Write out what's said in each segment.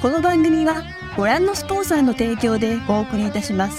この番組はご覧のスポンサーの提供でお送りいたします。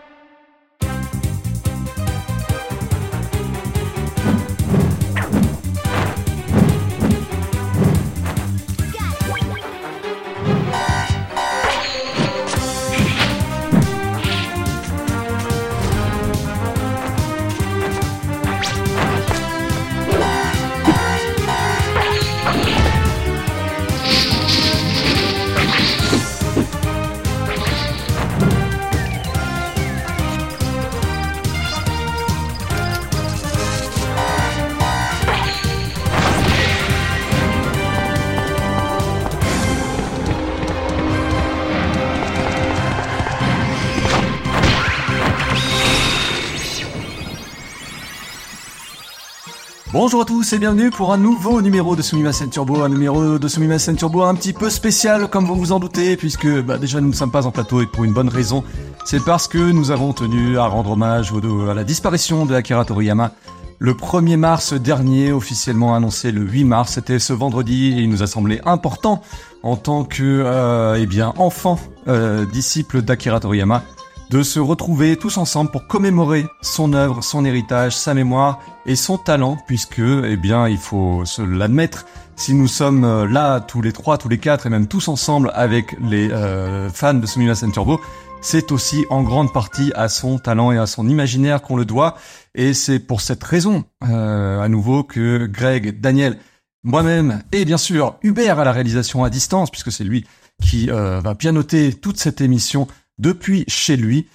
Bonjour à tous et bienvenue pour un nouveau numéro de Sumimasen Turbo, un numéro de Sumimasen Turbo un petit peu spécial comme vous vous en doutez, puisque déjà nous ne sommes pas en plateau et pour une bonne raison, c'est parce que nous avons tenu à rendre hommage à la disparition de Akira Toriyama le 1er mars dernier, officiellement annoncé le 8 mars, c'était ce vendredi et il nous a semblé important en tant que enfant, disciple d'Akira Toriyama, de se retrouver tous ensemble pour commémorer son œuvre, son héritage, sa mémoire et son talent, puisque, il faut se l'admettre, si nous sommes là tous les trois, tous les quatre et même tous ensemble avec les fans de Sumimasen Turbo, c'est aussi en grande partie à son talent et à son imaginaire qu'on le doit, et c'est pour cette raison, à nouveau, que Greg, Daniel, moi-même et bien sûr Hubert à la réalisation à distance, puisque c'est lui qui va pianoter toute cette émission depuis chez lui,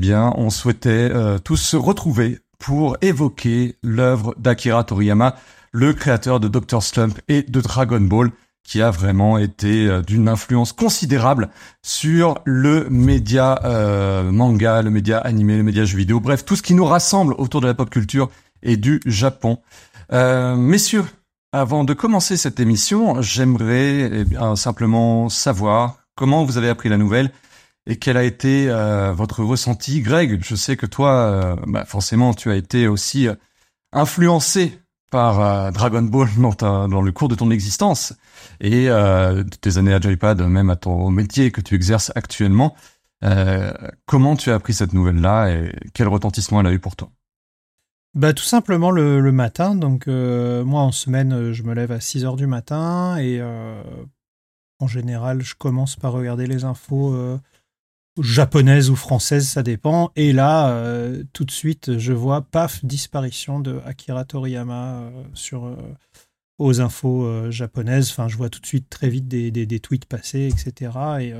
on souhaitait tous se retrouver pour évoquer l'œuvre d'Akira Toriyama, le créateur de Dr. Slump et de Dragon Ball, qui a vraiment été d'une influence considérable sur le média manga, le média animé, le média jeux vidéo, bref, tout ce qui nous rassemble autour de la pop culture et du Japon. Messieurs, avant de commencer cette émission, j'aimerais simplement savoir comment vous avez appris la nouvelle et quel a été votre ressenti. Greg, je sais que toi, forcément, tu as été aussi influencé par Dragon Ball dans le cours de ton existence et de tes années à Joypad, même à ton métier que tu exerces actuellement. Comment tu as appris cette nouvelle-là et quel retentissement elle a eu pour toi? Tout simplement le matin. Donc, moi, en semaine, je me lève à 6h du matin et en général, je commence par regarder les infos japonaise ou française, ça dépend. Et là, tout de suite, je vois, paf, disparition de Akira Toriyama aux infos japonaises. Enfin, je vois tout de suite très vite des tweets passer, etc.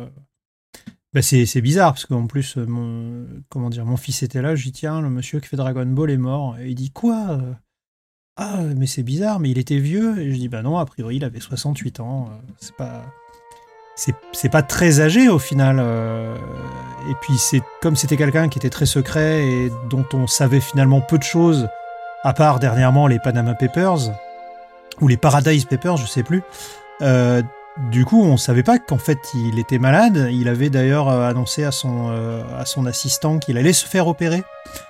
Et c'est bizarre, parce qu'en plus, mon fils était là, je lui dis, tiens, le monsieur qui fait Dragon Ball est mort. Et il dit, quoi? Ah, mais c'est bizarre, mais il était vieux. Et je dis, non, a priori, il avait 68 ans. C'est pas très âgé au final, et puis comme c'était quelqu'un qui était très secret et dont on savait finalement peu de choses, à part dernièrement les Panama Papers ou les Paradise Papers, je sais plus. Du coup, on savait pas qu'en fait il était malade. Il avait d'ailleurs annoncé à son assistant qu'il allait se faire opérer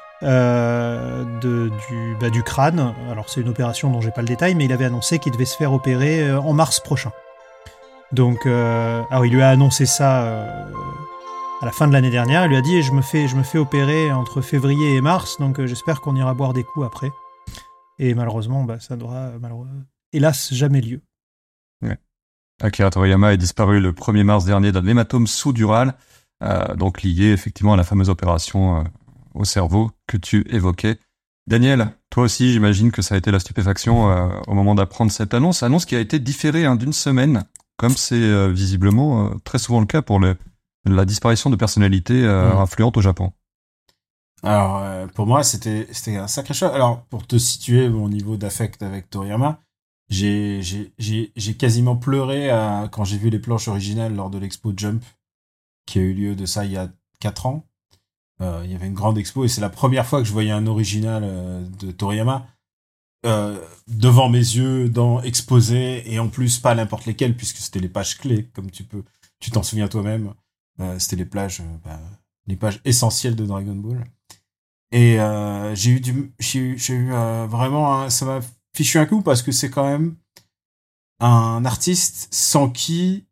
du crâne. Alors c'est une opération dont j'ai pas le détail, mais il avait annoncé qu'il devait se faire opérer en mars prochain. Donc, alors il lui a annoncé ça à la fin de l'année dernière. Il lui a dit je me fais opérer entre février et mars, donc j'espère qu'on ira boire des coups après. Et malheureusement, ça n'aura hélas jamais lieu. Ouais. Akira Toriyama est disparu le 1er mars dernier d'un hématome sous-dural, donc lié effectivement à la fameuse opération au cerveau que tu évoquais. Daniel, toi aussi, j'imagine que ça a été la stupéfaction au moment d'apprendre cette annonce qui a été différée d'une semaine. Comme c'est visiblement très souvent le cas pour la disparition de personnalités influentes au Japon. Alors, pour moi, c'était un sacré choc. Alors, pour te situer mon niveau d'affect avec Toriyama, j'ai quasiment pleuré quand j'ai vu les planches originales lors de l'expo Jump, qui a eu lieu de ça il y a 4 ans. Il y avait une grande expo et c'est la première fois que je voyais un original de Toriyama. Devant mes yeux, exposé, et en plus pas n'importe lesquels, puisque c'était les pages clés, comme tu t'en souviens toi-même. C'était les pages essentielles de Dragon Ball. Et j'ai eu vraiment ça m'a fichu un coup, parce que c'est quand même un artiste sans qui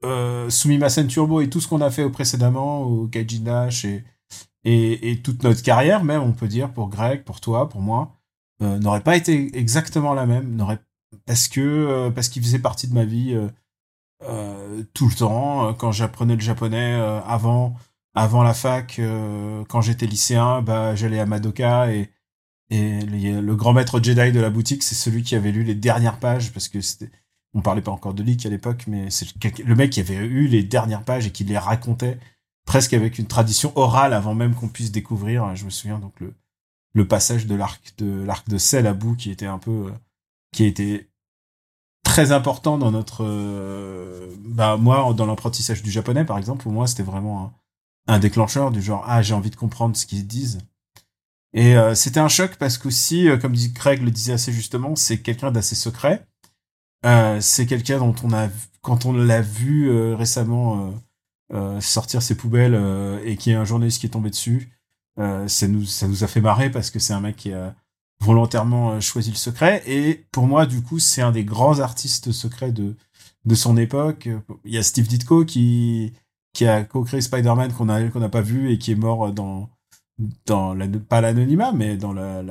Sumimasen Turbo et tout ce qu'on a fait précédemment au Gaijin Dash et toute notre carrière, même, on peut dire, pour Greg, pour toi, pour moi, n'aurait pas été exactement la même, parce qu'il faisait partie de ma vie tout le temps. Quand j'apprenais le japonais avant la fac, quand j'étais lycéen, j'allais à Madoka et le grand maître Jedi de la boutique, c'est celui qui avait lu les dernières pages, parce que on parlait pas encore de leak à l'époque, mais c'est le mec qui avait eu les dernières pages et qui les racontait presque avec une tradition orale avant même qu'on puisse découvrir. Je me souviens donc le passage de l'arc de Cell à bout qui était qui a été très important dans notre moi dans l'apprentissage du japonais par exemple. Pour moi c'était vraiment un déclencheur du genre j'ai envie de comprendre ce qu'ils disent. Et c'était un choc parce qu'aussi, comme Craig le disait assez justement, c'est quelqu'un d'assez secret. C'est quelqu'un dont quand on l'a vu récemment sortir ses poubelles et qu'il y a un journaliste qui est tombé dessus, ça nous a fait marrer parce que c'est un mec qui a volontairement choisi le secret. Et pour moi, du coup, c'est un des grands artistes secrets de son époque. Il y a Steve Ditko qui a co-créé Spider-Man qu'on n'a pas vu et qui est mort pas l'anonymat, mais dans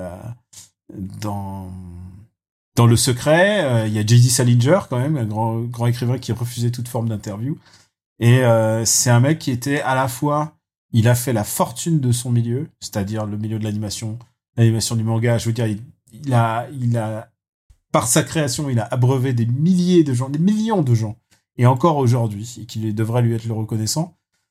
le secret. Il y a J.D. Salinger quand même, un grand écrivain qui refusait toute forme d'interview. Et c'est un mec qui était à la fois, il a fait la fortune de son milieu, c'est-à-dire le milieu de l'animation du manga. Je veux dire, il a par sa création, il a abreuvé des milliers de gens, des millions de gens, et encore aujourd'hui, et qu'il devrait lui être le reconnaissant.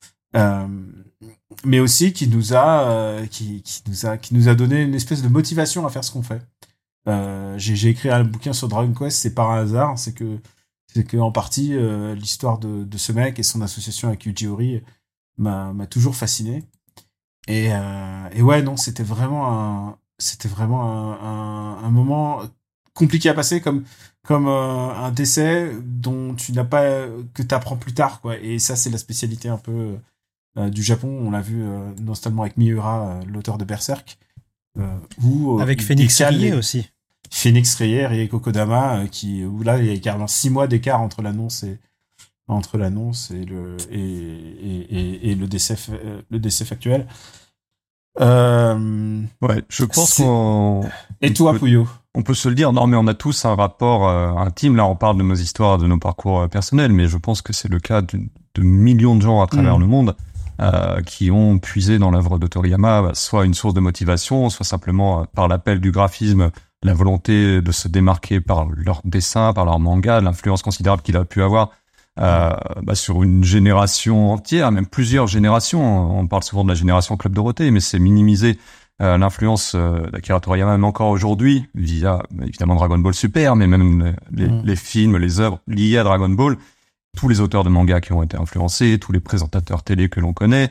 Mais aussi qui nous a donné une espèce de motivation à faire ce qu'on fait. J'ai écrit un bouquin sur Dragon Quest, c'est par un hasard, c'est que en partie l'histoire de ce mec et son association avec Yuji Horii m'a toujours fasciné. Et ouais, non, c'était vraiment un moment compliqué à passer, comme un décès dont que t'apprends plus tard, quoi. Et ça, c'est la spécialité un peu du Japon. On l'a vu notamment avec Miura, l'auteur de Berserk, avec Phoenix Rie aussi. Phoenix Rie, Rieko Kodama, où là il y a carrément 6 mois d'écart entre l'annonce et le décès factuel. Ouais, je pense qu'on... Et toi, Pouillot? On peut se le dire, non mais on a tous un rapport intime, là on parle de nos histoires, de nos parcours personnels, mais je pense que c'est le cas de millions de gens à travers le monde qui ont puisé dans l'œuvre de Toriyama soit une source de motivation, soit simplement par l'appel du graphisme, la volonté de se démarquer par leur dessin, par leur manga, l'influence considérable qu'il a pu avoir sur une génération entière, même plusieurs générations. On parle souvent de la génération Club Dorothée, mais c'est minimiser l'influence d'Akira Toriyama même encore aujourd'hui, via évidemment Dragon Ball Super, mais même les films, les œuvres liées à Dragon Ball, tous les auteurs de manga qui ont été influencés, tous les présentateurs télé que l'on connaît.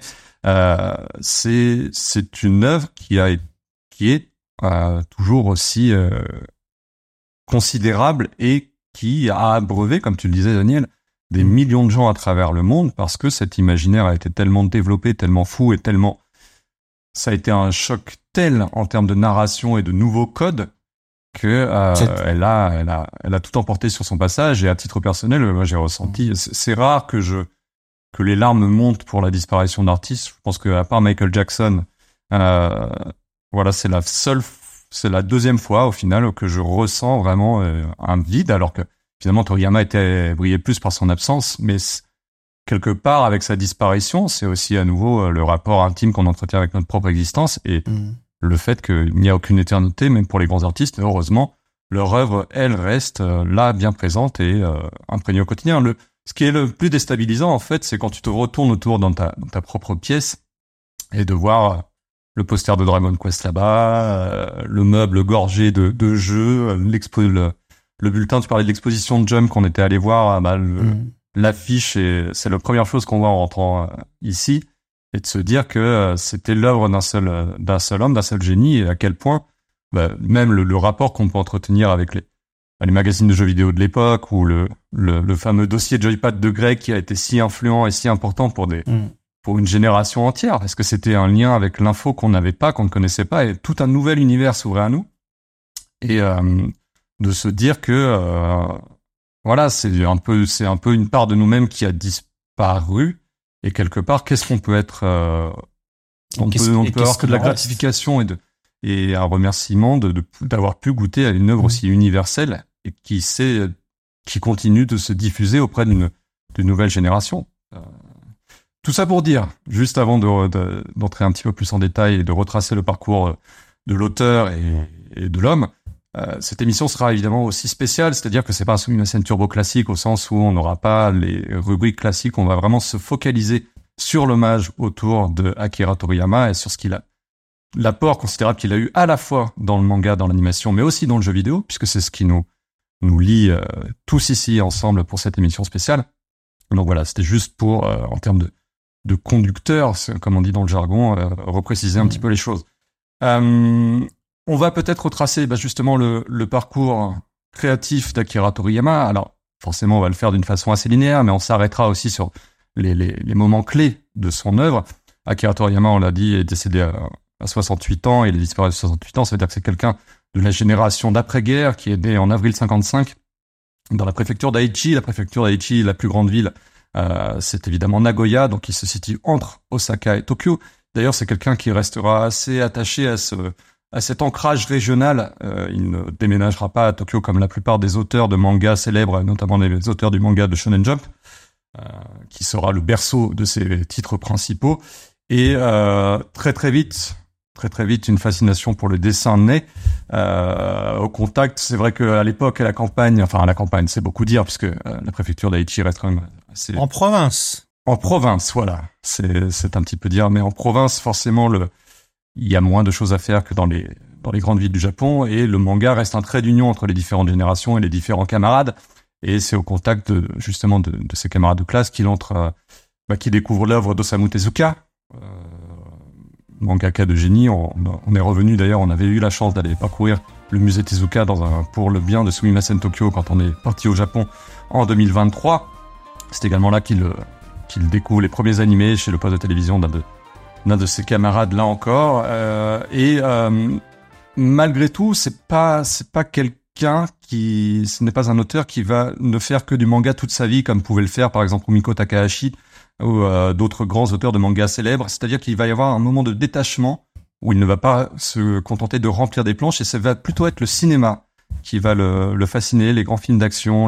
C'est une œuvre qui est toujours aussi considérable et qui a abreuvé, comme tu le disais Daniel, des millions de gens à travers le monde, parce que cet imaginaire a été tellement développé, tellement fou et tellement... Ça a été un choc tel en termes de narration et de nouveaux codes que elle a tout emporté sur son passage. Et à titre personnel, moi j'ai ressenti... C'est rare que les larmes montent pour la disparition d'artistes. Je pense qu'à part Michael Jackson, c'est la deuxième fois au final que je ressens vraiment un vide, alors que finalement Toriyama brillait plus par son absence, mais quelque part avec sa disparition, c'est aussi à nouveau le rapport intime qu'on entretient avec notre propre existence et le fait qu'il n'y a aucune éternité, même pour les grands artistes. Heureusement, leur œuvre, elle, reste là, bien présente et imprégnée au quotidien. Ce qui est le plus déstabilisant, en fait, c'est quand tu te retournes autour dans ta propre pièce et de voir le poster de Dragon Quest là-bas, le meuble gorgé de jeux, le bulletin, tu parlais de l'exposition de Jump qu'on était allé voir, l'affiche, et c'est la première chose qu'on voit en rentrant ici, et de se dire que c'était l'œuvre d'un seul homme, d'un seul génie, et à quel point même le rapport qu'on peut entretenir avec les magazines de jeux vidéo de l'époque, ou le fameux dossier de Joypad de Greg qui a été si influent et si important pour une génération entière, parce que c'était un lien avec l'info qu'on n'avait pas, qu'on ne connaissait pas, et tout un nouvel univers s'ouvrait à nous. Et de se dire que voilà, c'est un peu une part de nous-mêmes qui a paru, et quelque part, qu'est-ce qu'on peut être, on peut avoir que de la gratification et un remerciement d'avoir pu goûter à une œuvre aussi universelle et qui continue de se diffuser auprès d'une nouvelle génération. Tout ça pour dire, juste avant d'entrer un petit peu plus en détail et de retracer le parcours de l'auteur et de l'homme, cette émission sera évidemment aussi spéciale, c'est-à-dire que c'est pas un Sumimasen Turbo classique au sens où on n'aura pas les rubriques classiques, on va vraiment se focaliser sur l'hommage autour de Akira Toriyama et sur l'apport considérable qu'il a eu à la fois dans le manga, dans l'animation, mais aussi dans le jeu vidéo, puisque c'est ce qui nous lie tous ici ensemble pour cette émission spéciale. Donc voilà, c'était juste pour, en termes de conducteur, comme on dit dans le jargon, repréciser un petit peu les choses. On va peut-être retracer justement le parcours créatif d'Akira Toriyama. Alors forcément, on va le faire d'une façon assez linéaire, mais on s'arrêtera aussi sur les moments clés de son œuvre. Akira Toriyama, on l'a dit, est décédé à 68 ans, il est disparu à 68 ans, ça veut dire que c'est quelqu'un de la génération d'après-guerre qui est né en avril 55 dans la préfecture d'Aichi. La préfecture d'Aichi, la plus grande ville, c'est évidemment Nagoya, donc il se situe entre Osaka et Tokyo. D'ailleurs, c'est quelqu'un qui restera assez attaché à cet ancrage régional. Il ne déménagera pas à Tokyo comme la plupart des auteurs de manga célèbres, notamment les auteurs du manga de Shonen Jump, qui sera le berceau de ses titres principaux. Et très vite, une fascination pour le dessin naît. Au contact, c'est vrai qu'à l'époque, à la campagne, c'est beaucoup dire, puisque la préfecture d'Aichi reste quand même assez... En province. En province, voilà. C'est un petit peu dire, mais en province, forcément, il y a moins de choses à faire que dans les grandes villes du Japon, et le manga reste un trait d'union entre les différentes générations et les différents camarades. Et c'est au contact justement de ses camarades de classe qu'il découvre l'œuvre d'Osamu Tezuka, mangaka de génie. On est revenu d'ailleurs, on avait eu la chance d'aller parcourir le musée Tezuka pour le bien de Sumimasen Tokyo quand on est parti au Japon en 2023. C'est également là qu'il découvre les premiers animés chez le poste de télévision d'un de ses camarades là encore. Malgré tout, ce n'est pas un auteur qui va ne faire que du manga toute sa vie, comme pouvait le faire par exemple Rumiko Takahashi ou d'autres grands auteurs de manga célèbres. C'est-à-dire qu'il va y avoir un moment de détachement où il ne va pas se contenter de remplir des planches, et ça va plutôt être le cinéma qui va le fasciner, les grands films d'action,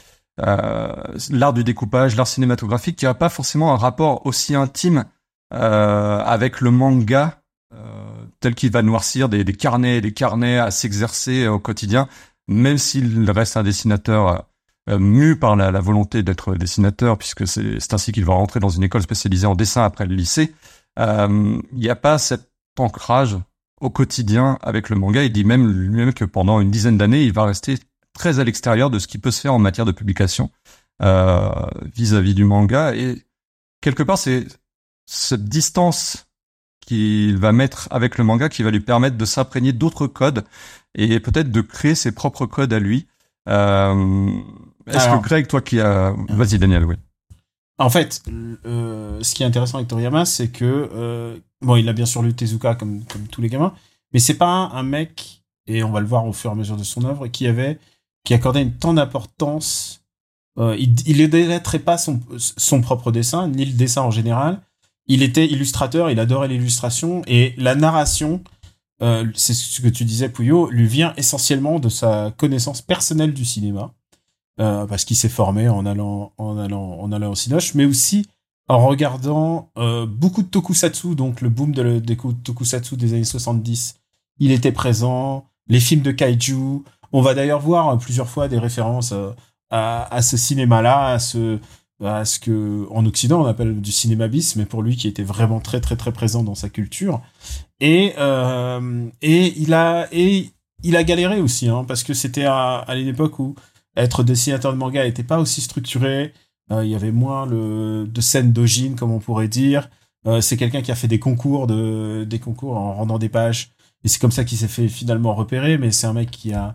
l'art du découpage, l'art cinématographique, qui n'a pas forcément un rapport aussi intime avec le manga, tel qu'il va noircir des carnets et des carnets à s'exercer au quotidien, même s'il reste un dessinateur mu par la volonté d'être dessinateur, puisque c'est ainsi qu'il va rentrer dans une école spécialisée en dessin après le lycée. Il n'y a pas cet ancrage au quotidien avec le manga. Il dit même que pendant une dizaine d'années, il va rester très à l'extérieur de ce qui peut se faire en matière de publication vis-à-vis du manga. Et quelque part, c'est cette distance qu'il va mettre avec le manga qui va lui permettre de s'imprégner d'autres codes et peut-être de créer ses propres codes à lui. Est-ce que Greg, toi qui as... Vas-y Daniel, oui. En fait, ce qui est intéressant avec Toriyama, c'est que... il a bien sûr lu Tezuka comme tous les gamins, mais c'est pas un mec, et on va le voir au fur et à mesure de son œuvre, qui accordait une tant d'importance. Il ne délaiterait pas son propre dessin, ni le dessin en général. Il était illustrateur, il adorait l'illustration, et la narration, c'est ce que tu disais, Pouillot, lui vient essentiellement de sa connaissance personnelle du cinéma, parce qu'il s'est formé en allant au Cinoche, mais aussi en regardant beaucoup de tokusatsu, donc le boom des tokusatsu des années 70. Il était présent, les films de kaiju. On va d'ailleurs voir plusieurs fois des références à ce cinéma-là, à ce que en Occident on appelle du cinéma bis, mais pour lui qui était vraiment très très très présent dans sa culture. Et il a galéré aussi, parce que c'était à une époque où être dessinateur de manga n'était pas aussi structuré. Il y avait moins de scènes d'ojin, comme on pourrait dire. C'est quelqu'un qui a fait des concours en rendant des pages, et c'est comme ça qu'il s'est fait finalement repérer. Mais c'est un mec qui a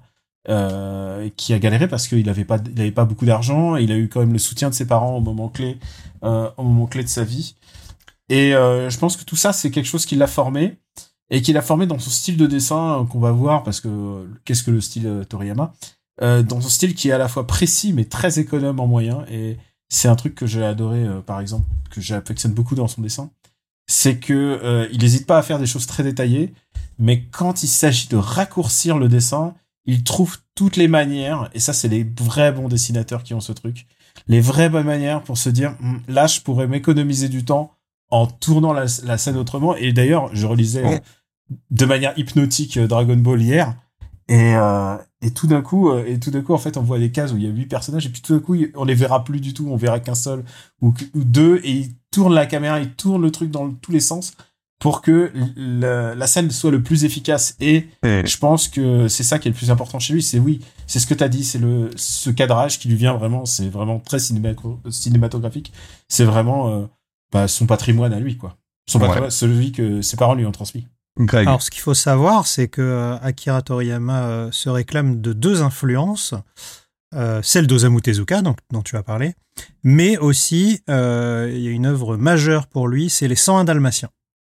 galéré parce qu'il avait pas beaucoup d'argent, et il a eu quand même le soutien de ses parents au moment clé de sa vie. Et je pense que tout ça, c'est quelque chose qui l'a formé, et qui l'a formé dans son style de dessin qu'on va voir, parce que qu'est-ce que le style Toriyama, dans son style qui est à la fois précis mais très économe en moyens, et c'est un truc que j'ai adoré, par exemple, que j'affectionne beaucoup dans son dessin, c'est que il n'hésite pas à faire des choses très détaillées, mais quand il s'agit de raccourcir le dessin, il trouve toutes les manières, et ça c'est les vrais bons dessinateurs qui ont ce truc, les vraies bonnes manières pour se dire, là je pourrais m'économiser du temps en tournant la scène autrement. Et d'ailleurs, je relisais de manière hypnotique Dragon Ball hier, et tout d'un coup, en fait, on voit des cases où il y a 8 personnages, et puis tout d'un coup, on les verra plus du tout, on verra qu'un seul ou deux, et il tourne la caméra, il tourne le truc dans tous les sens pour que la scène soit le plus efficace. Et je pense que c'est ça qui est le plus important chez lui. C'est ce que t'as dit, c'est ce cadrage qui lui vient vraiment, c'est vraiment très cinématographique. C'est vraiment son patrimoine à lui, quoi. Son patrimoine, celui que ses parents lui ont transmis. Greg. Alors, ce qu'il faut savoir, c'est que Akira Toriyama se réclame de 2 influences, celle d'Osamu Tezuka, dont tu as parlé, mais aussi, il y a une œuvre majeure pour lui, c'est les 101 Dalmatiens.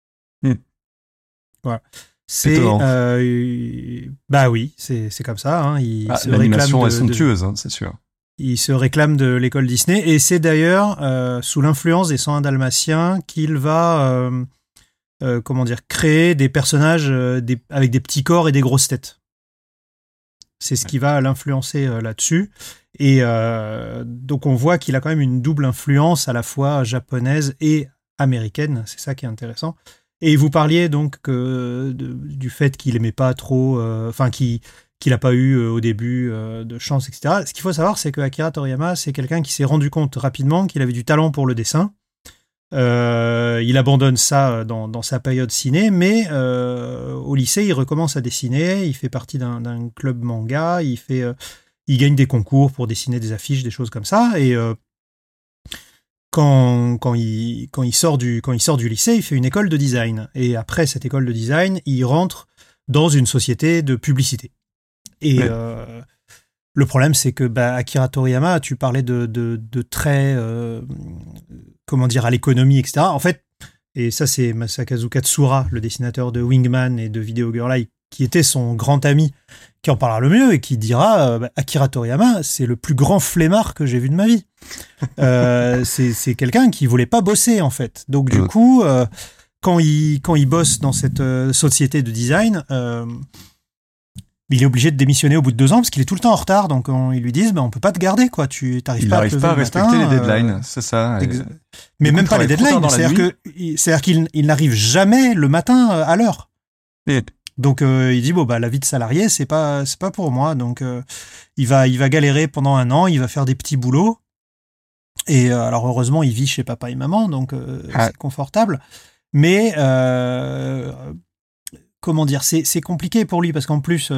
Voilà. C'est bah oui, c'est comme ça. Hein. L'animation est somptueuse, hein, c'est sûr. Il se réclame de l'école Disney, et c'est d'ailleurs sous l'influence des 101 Dalmatiens qu'il va créer des personnages avec des petits corps et des grosses têtes. C'est ce qui va l'influencer là-dessus. Et donc on voit qu'il a quand même une double influence à la fois japonaise et américaine. C'est ça qui est intéressant. Et vous parliez donc du fait qu'il aimait pas trop, qu'il n'a pas eu au début de chance, etc. Ce qu'il faut savoir, c'est que Akira Toriyama, c'est quelqu'un qui s'est rendu compte rapidement qu'il avait du talent pour le dessin. Il abandonne ça dans sa période ciné, mais au lycée, il recommence à dessiner. Il fait partie d'un club manga. Il gagne des concours pour dessiner des affiches, des choses comme ça. Et quand il sort du lycée, il fait une école de design. Et après cette école de design, il rentre dans une société de publicité. Et le problème, c'est que Akira Toriyama, tu parlais de traits, à l'économie, etc. En fait, et ça c'est Masakazu Katsura, le dessinateur de Wingman et de Video Girl Eye, qui était son grand ami, qui en parlera le mieux et qui dira Akira Toriyama, c'est le plus grand flemmard que j'ai vu de ma vie. C'est quelqu'un qui voulait pas bosser, en fait. Donc du coup, quand il bosse dans cette société de design, il est obligé de démissionner au bout de 2 ans parce qu'il est tout le temps en retard. Donc ils lui disent on peut pas te garder, quoi. Tu t'arrives pas à respecter les deadlines, c'est ça. Mais même pas les deadlines. C'est-à-dire qu'il n'arrive jamais le matin à l'heure. Donc il dit la vie de salarié c'est pas pour moi. Donc il va galérer pendant 1 an. Il va faire des petits boulots. Et alors heureusement il vit chez papa et maman, donc c'est confortable. Mais c'est compliqué pour lui parce qu'en plus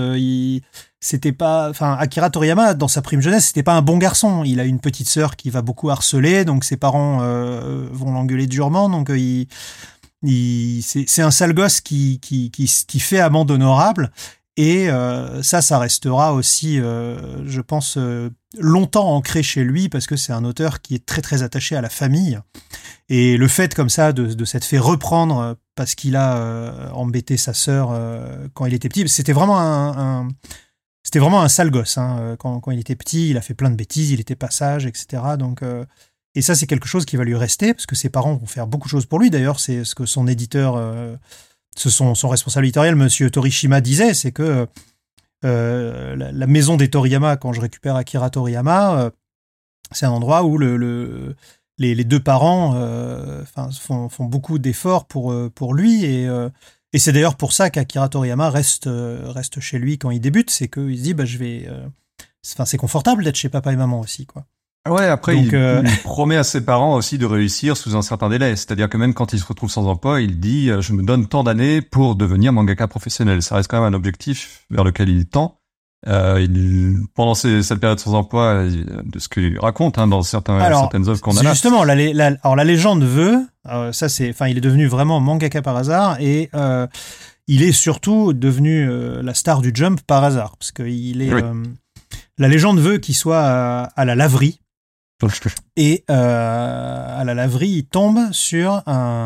Akira Toriyama dans sa prime jeunesse c'était pas un bon garçon. Il a une petite sœur qui va beaucoup harceler, donc ses parents vont l'engueuler durement. Donc c'est un sale gosse qui fait amende honorable. Et ça restera aussi, je pense, longtemps ancré chez lui parce que c'est un auteur qui est très très attaché à la famille. Et le fait comme ça de s'être fait reprendre parce qu'il a embêté sa sœur quand il était petit, c'était vraiment un sale gosse. Hein. Quand il était petit, il a fait plein de bêtises, il était pas sage, etc. Donc et ça c'est quelque chose qui va lui rester parce que ses parents vont faire beaucoup de choses pour lui. D'ailleurs, c'est ce que son éditeur son responsable éditorial, monsieur Torishima, disait, c'est que la maison des Toriyama, quand je récupère Akira Toriyama, c'est un endroit où les 2 parents font beaucoup d'efforts pour lui, et c'est d'ailleurs pour ça qu'Akira Toriyama reste chez lui quand il débute, c'est qu'il se dit c'est confortable d'être chez papa et maman aussi, quoi. Ouais, après, il promet à ses parents aussi de réussir sous un certain délai. C'est-à-dire que même quand il se retrouve sans emploi, il dit « Je me donne tant d'années pour devenir mangaka professionnel ». Ça reste quand même un objectif vers lequel il tend. Pendant cette période sans emploi, de ce qu'il raconte dans certaines œuvres qu'on a là. Justement, la légende veut, il est devenu vraiment mangaka par hasard, et il est surtout devenu la star du Jump par hasard. Parce que la légende veut qu'il soit à la laverie. Et à la laverie, il tombe sur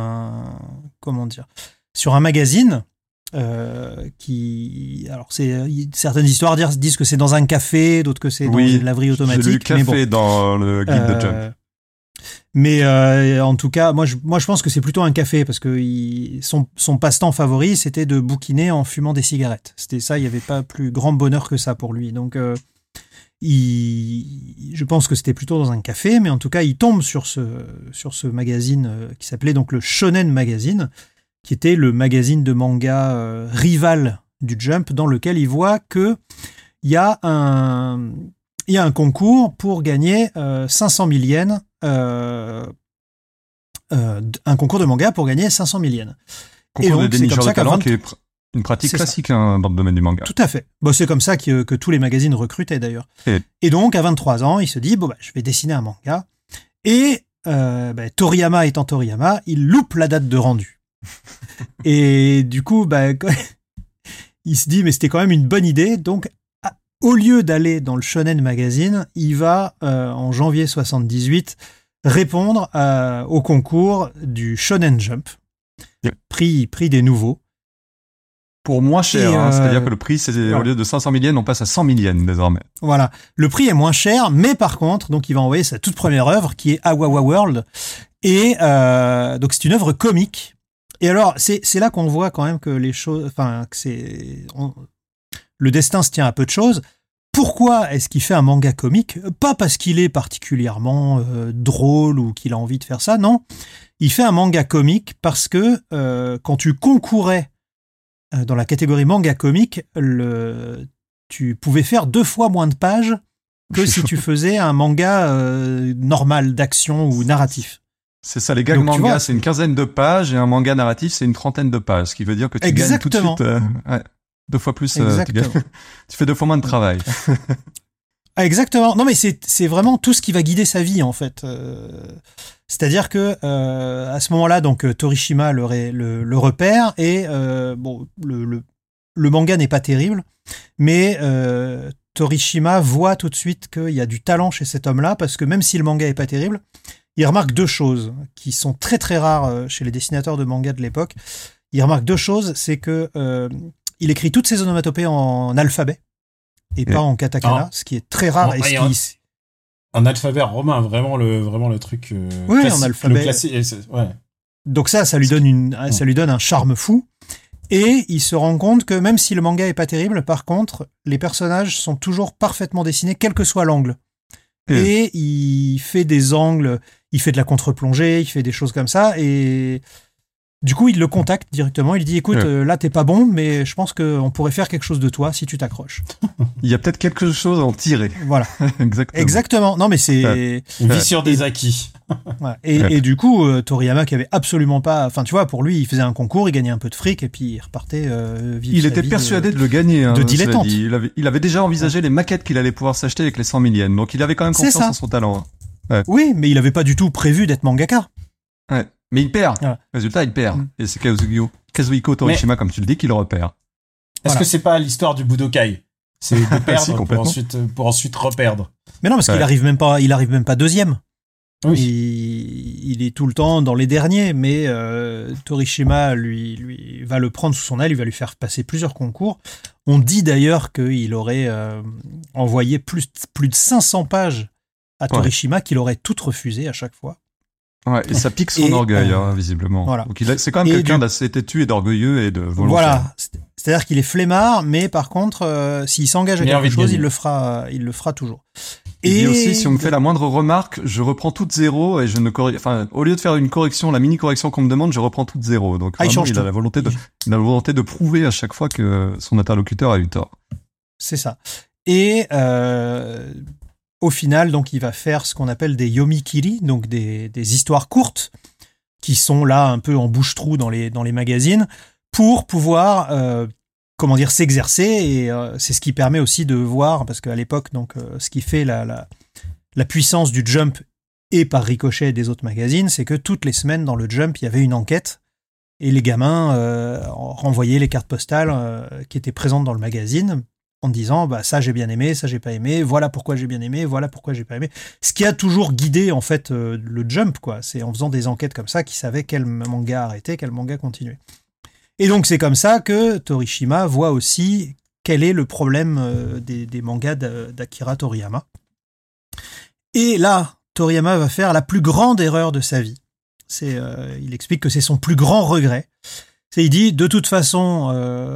sur un magazine certaines histoires disent que c'est dans un café, d'autres que c'est dans une laverie automatique. J'ai lu café dans le guide de Jump. Mais en tout cas, moi je pense que c'est plutôt un café parce que son passe-temps favori, c'était de bouquiner en fumant des cigarettes. C'était ça, il n'y avait pas plus grand bonheur que ça pour lui. Donc, je pense que c'était plutôt dans un café, mais en tout cas, il tombe sur ce magazine qui s'appelait donc le Shonen Magazine, qui était le magazine de manga rival du Jump, dans lequel il voit que il y a un concours pour gagner 500 000 yens. Un concours de manga pour gagner 500 000 yens. Concours de dénicheur de talent qui est une pratique classique dans le domaine du manga. Tout à fait. Bon, c'est comme ça que tous les magazines recrutaient d'ailleurs. Et donc, à 23 ans, il se dit, je vais dessiner un manga. Et Toriyama étant Toriyama, il loupe la date de rendu. Et du coup, il se dit, mais c'était quand même une bonne idée. Donc, au lieu d'aller dans le Shonen Magazine, il va, en janvier 78, répondre au concours du Shonen Jump. Prix des nouveaux. Pour moins cher, c'est-à-dire que le prix, au lieu de 500 000 yens, on passe à 100 000 yens désormais. Voilà. Le prix est moins cher, mais par contre, donc il va envoyer sa toute première œuvre, qui est Awawa World. Et donc c'est une œuvre comique. Et alors, c'est là qu'on voit quand même que les choses... Enfin, le destin se tient à peu de choses. Pourquoi est-ce qu'il fait un manga comique ? Pas parce qu'il est particulièrement drôle ou qu'il a envie de faire ça, non. Il fait un manga comique parce que quand tu concourais dans la catégorie manga comique, tu pouvais faire 2 fois moins de pages que si tu faisais un manga normal d'action ou narratif. C'est ça, les gags manga, c'est une quinzaine de pages et un manga narratif, c'est une trentaine de pages, ce qui veut dire que tu gagnes tout de suite 2 fois plus. Tu fais 2 fois moins de travail. Exactement. Non, mais c'est vraiment tout ce qui va guider sa vie, en fait. C'est-à-dire que à ce moment-là, donc Torishima le repère et le manga n'est pas terrible, mais Torishima voit tout de suite qu'il y a du talent chez cet homme-là, parce que même si le manga est pas terrible, il remarque 2 choses qui sont très très rares chez les dessinateurs de manga de l'époque. Il remarque 2 choses, c'est que il écrit toutes ses onomatopées en alphabet et pas en katakana, ce qui est très rare. En alphabet romain, vraiment le truc. Oui, en alphabet. Le classique. Ouais. Donc ça lui donne un charme fou. Et il se rend compte que même si le manga est pas terrible, par contre, les personnages sont toujours parfaitement dessinés, quel que soit l'angle. Et il fait des angles, il fait de la contre-plongée, il fait des choses comme ça. Et du coup, il le contacte directement. Il dit, écoute, là, t'es pas bon, mais je pense qu'on pourrait faire quelque chose de toi si tu t'accroches. Il y a peut-être quelque chose à en tirer. Voilà. Exactement. Non, mais c'est... On vit sur des acquis. Voilà. Et du coup, Toriyama, qui avait absolument pas... Enfin, tu vois, pour lui, il faisait un concours, il gagnait un peu de fric, et puis il repartait vivre Il était persuadé de le gagner. De dilettante. Il avait déjà envisagé les maquettes qu'il allait pouvoir s'acheter avec les 100 000 yens. Donc, il avait quand même confiance en son talent. Ouais. Oui, mais il avait pas du tout prévu d'être mangaka. Ouais. Mais il perd. Voilà. Résultat, il perd. Et c'est Kazuhiko Torishima, comme tu le dis, qui le repère. Est-ce que c'est pas l'histoire du Budokai ? C'est de perdre pour ensuite reperdre. Mais non, parce qu'il arrive même pas deuxième. Oui. Il est tout le temps dans les derniers, mais Torishima lui va le prendre sous son aile, il va lui faire passer plusieurs concours. On dit d'ailleurs qu'il aurait envoyé plus de 500 pages à Torishima, qu'il aurait toutes refusées à chaque fois. Ouais, et ça pique son orgueil, visiblement. Voilà. Donc c'est quand même quelqu'un d'assez têtu et d'orgueilleux et de volontaire. Voilà. C'est-à-dire qu'il est flemmard, mais par contre, s'il s'engage à quelque chose, il le fera toujours. Et aussi, si on me fait la moindre remarque, je reprends toute zéro et je ne corrige, enfin, au lieu de faire une correction, la mini correction qu'on me demande, je reprends toute zéro. Donc, vraiment, il a la volonté de prouver à chaque fois que son interlocuteur a eu tort. C'est ça. Et, au final, donc, il va faire ce qu'on appelle des yomikiri, donc des histoires courtes, qui sont là un peu en bouche-trou dans les magazines, pour pouvoir, s'exercer. Et c'est ce qui permet aussi de voir, parce qu'à l'époque, donc, ce qui fait la puissance du Jump et par ricochet des autres magazines, c'est que toutes les semaines dans le Jump, il y avait une enquête, et les gamins renvoyaient les cartes postales qui étaient présentes dans le magazine, en disant ça j'ai bien aimé, ça j'ai pas aimé, voilà pourquoi j'ai bien aimé, voilà pourquoi j'ai pas aimé. Ce qui a toujours guidé en fait le Jump, quoi. C'est en faisant des enquêtes comme ça qu'ils savaient quel manga arrêter, quel manga continuer. Et donc c'est comme ça que Torishima voit aussi quel est le problème des mangas d'Akira Toriyama. Et là, Toriyama va faire la plus grande erreur de sa vie. Il explique que c'est son plus grand regret. Il dit, de toute façon,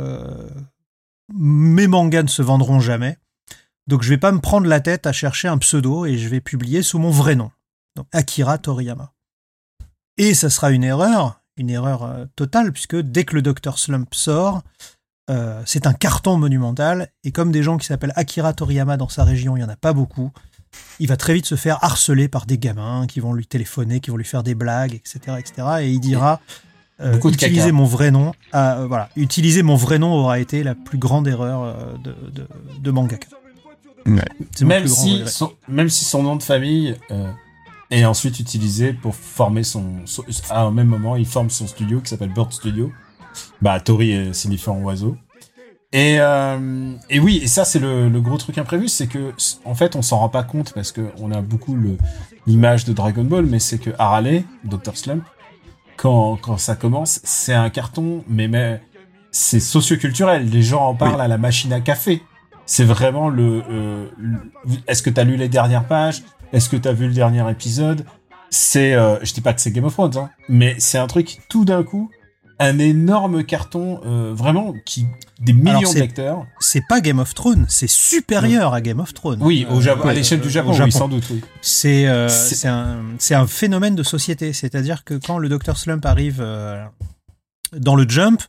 mes mangas ne se vendront jamais, donc je vais pas me prendre la tête à chercher un pseudo et je vais publier sous mon vrai nom, donc Akira Toriyama. Et ça sera une erreur totale, puisque dès que le Dr Slump sort, c'est un carton monumental, et comme des gens qui s'appellent Akira Toriyama dans sa région, il y en a pas beaucoup, il va très vite se faire harceler par des gamins qui vont lui téléphoner, qui vont lui faire des blagues, etc., etc., et il dira utiliser mon vrai nom, utiliser mon vrai nom aura été la plus grande erreur de mangaka. Ouais. Même si son nom de famille est ensuite utilisé pour former à un même moment, il forme son studio qui s'appelle Bird Studio. Tori signifiant oiseau. Et oui, et ça c'est le gros truc imprévu, c'est que en fait on s'en rend pas compte parce que on a beaucoup l'image de Dragon Ball, mais c'est que Harale, Dr Slump, quand ça commence, c'est un carton, mais c'est socioculturel. Les gens en parlent à la machine à café. C'est vraiment est-ce que t'as lu les dernières pages? Est-ce que t'as vu le dernier épisode? Je dis pas que c'est Game of Thrones, hein, mais c'est un truc tout d'un coup, un énorme carton, vraiment des millions de lecteurs. C'est pas Game of Thrones, c'est supérieur à Game of Thrones. Oui, à l'échelle du Japon, oui, sans doute. Oui. C'est un phénomène de société, c'est-à-dire que quand le Dr Slump arrive dans le Jump,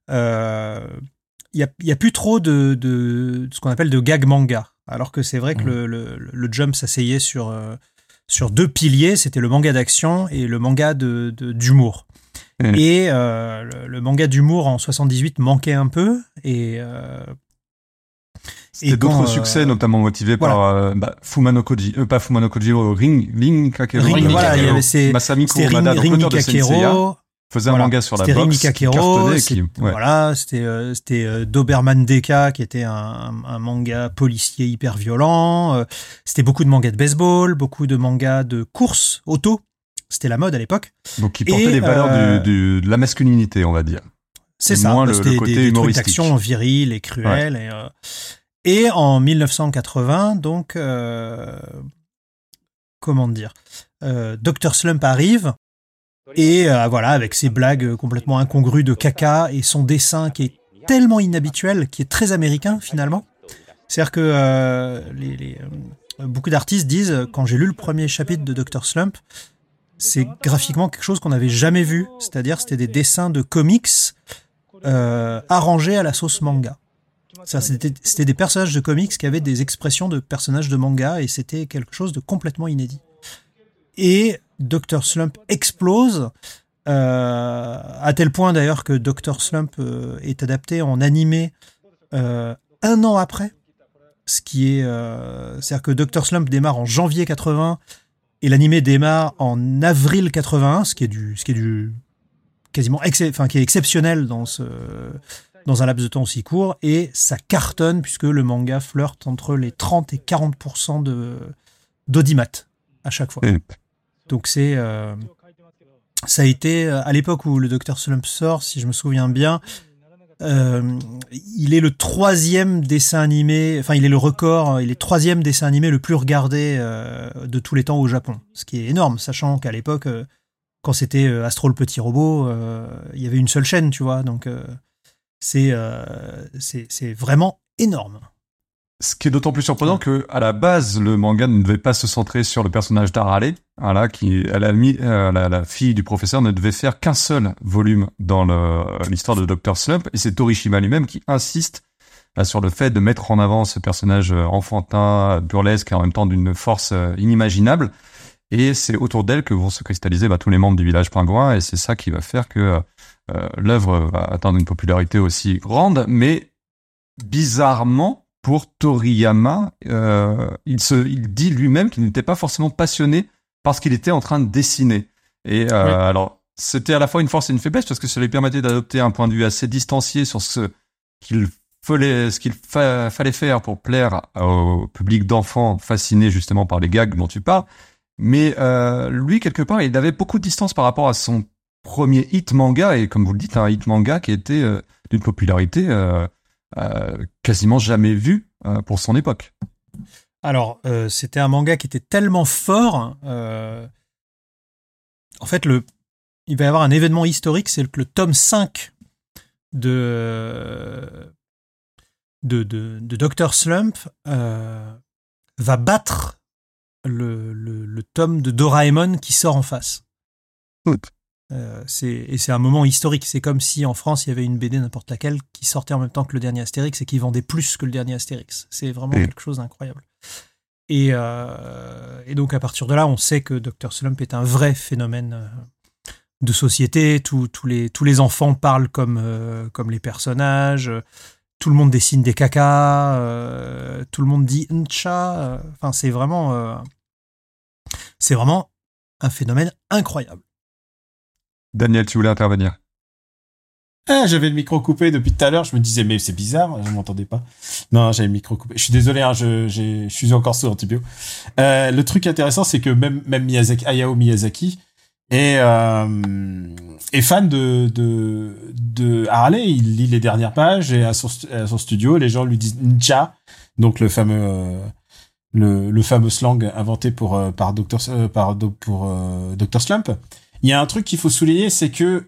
il y a plus trop de ce qu'on appelle de gag manga, alors que c'est vrai que le Jump s'asseyait sur deux piliers, c'était le manga d'action et le manga d'humour. Et le manga d'humour en 78 manquait un peu, c'était d'autres succès, notamment motivés par Fumano Koji, pas Fumano Kojiro, Ring Kakero. Voilà, il y avait Masami Kurumada, l'auteur de Senseiya, faisait un manga sur la boxe, c'était Doberman Deka qui était un manga policier hyper violent, c'était beaucoup de mangas de baseball, beaucoup de mangas de course auto, c'était la mode à l'époque. Donc il portait les valeurs de la masculinité, on va dire. C'est ça, moins c'était le côté des trucs humoristique. d'action viril et cruel. Ouais. Et en 1980, donc, comment dire, Dr Slump arrive, et avec ses blagues complètement incongrues de caca et son dessin qui est tellement inhabituel, qui est très américain finalement. C'est-à-dire que beaucoup d'artistes disent, quand j'ai lu le premier chapitre de Dr Slump, c'est graphiquement quelque chose qu'on n'avait jamais vu. C'est-à-dire c'était des dessins de comics arrangés à la sauce manga. C'était des personnages de comics qui avaient des expressions de personnages de manga, et c'était quelque chose de complètement inédit. Et Dr Slump explose, à tel point d'ailleurs que Dr Slump est adapté en animé 1 an après, ce qui est c'est-à-dire que Dr Slump démarre en janvier 80 et l'animé démarre en avril 81, ce qui est du quasiment qui est exceptionnel dans un laps de temps aussi court, et ça cartonne puisque le manga flirte entre les 30 et 40% d'audimat à chaque fois. Donc ça a été, à l'époque où le Dr Slump sort, si je me souviens bien, il est le 3e dessin animé, enfin il est le record, il est 3e dessin animé le plus regardé de tous les temps au Japon. Ce qui est énorme, sachant qu'à l'époque, quand c'était Astro le petit robot, il y avait une seule chaîne, tu vois, donc c'est vraiment énorme. Ce qui est d'autant plus surprenant que, à la base, le manga ne devait pas se centrer sur le personnage d'Harale, qui, la fille du professeur, ne devait faire qu'un seul volume dans l'histoire de Dr Slump, et c'est Torishima lui-même qui insiste sur le fait de mettre en avant ce personnage enfantin, burlesque, et en même temps d'une force inimaginable, et c'est autour d'elle que vont se cristalliser tous les membres du village pingouin, et c'est ça qui va faire que l'œuvre va atteindre une popularité aussi grande, mais bizarrement, pour Toriyama, il dit lui-même qu'il n'était pas forcément passionné parce qu'il était en train de dessiner. Et alors, c'était à la fois une force et une faiblesse parce que ça lui permettait d'adopter un point de vue assez distancié sur ce qu'il fallait faire pour plaire au public d'enfants fascinés justement par les gags dont tu parles. Mais lui, quelque part, il avait beaucoup de distance par rapport à son premier hit manga, et comme vous le dites, un hit manga qui était d'une popularité quasiment jamais vu pour son époque. Alors, c'était un manga qui était tellement fort. En fait, il va y avoir un événement historique, c'est que le tome 5 de Dr. Slump va battre le tome de Doraemon qui sort en face. C'est un moment historique. C'est comme si en France, il y avait une BD n'importe laquelle qui sortait en même temps que le dernier Astérix et qui vendait plus que le dernier Astérix. C'est vraiment quelque chose d'incroyable. Et donc, à partir de là, on sait que Dr. Slump est un vrai phénomène de société. Tous les enfants parlent comme les personnages. Tout le monde dessine des cacas. Tout le monde dit ncha. Enfin, c'est vraiment un phénomène incroyable. Daniel, tu voulais intervenir? J'avais le micro coupé depuis tout à l'heure. Je me disais, mais c'est bizarre, je m'entendais pas. Non, j'avais le micro coupé. Je suis désolé, hein, je suis encore sous antibio. Le truc intéressant, c'est que même Hayao Miyazaki est fan de Harley. Il lit les dernières pages et à son studio, les gens lui disent Ncha, donc le fameux slang inventé par Dr. Slump. Il y a un truc qu'il faut souligner, c'est que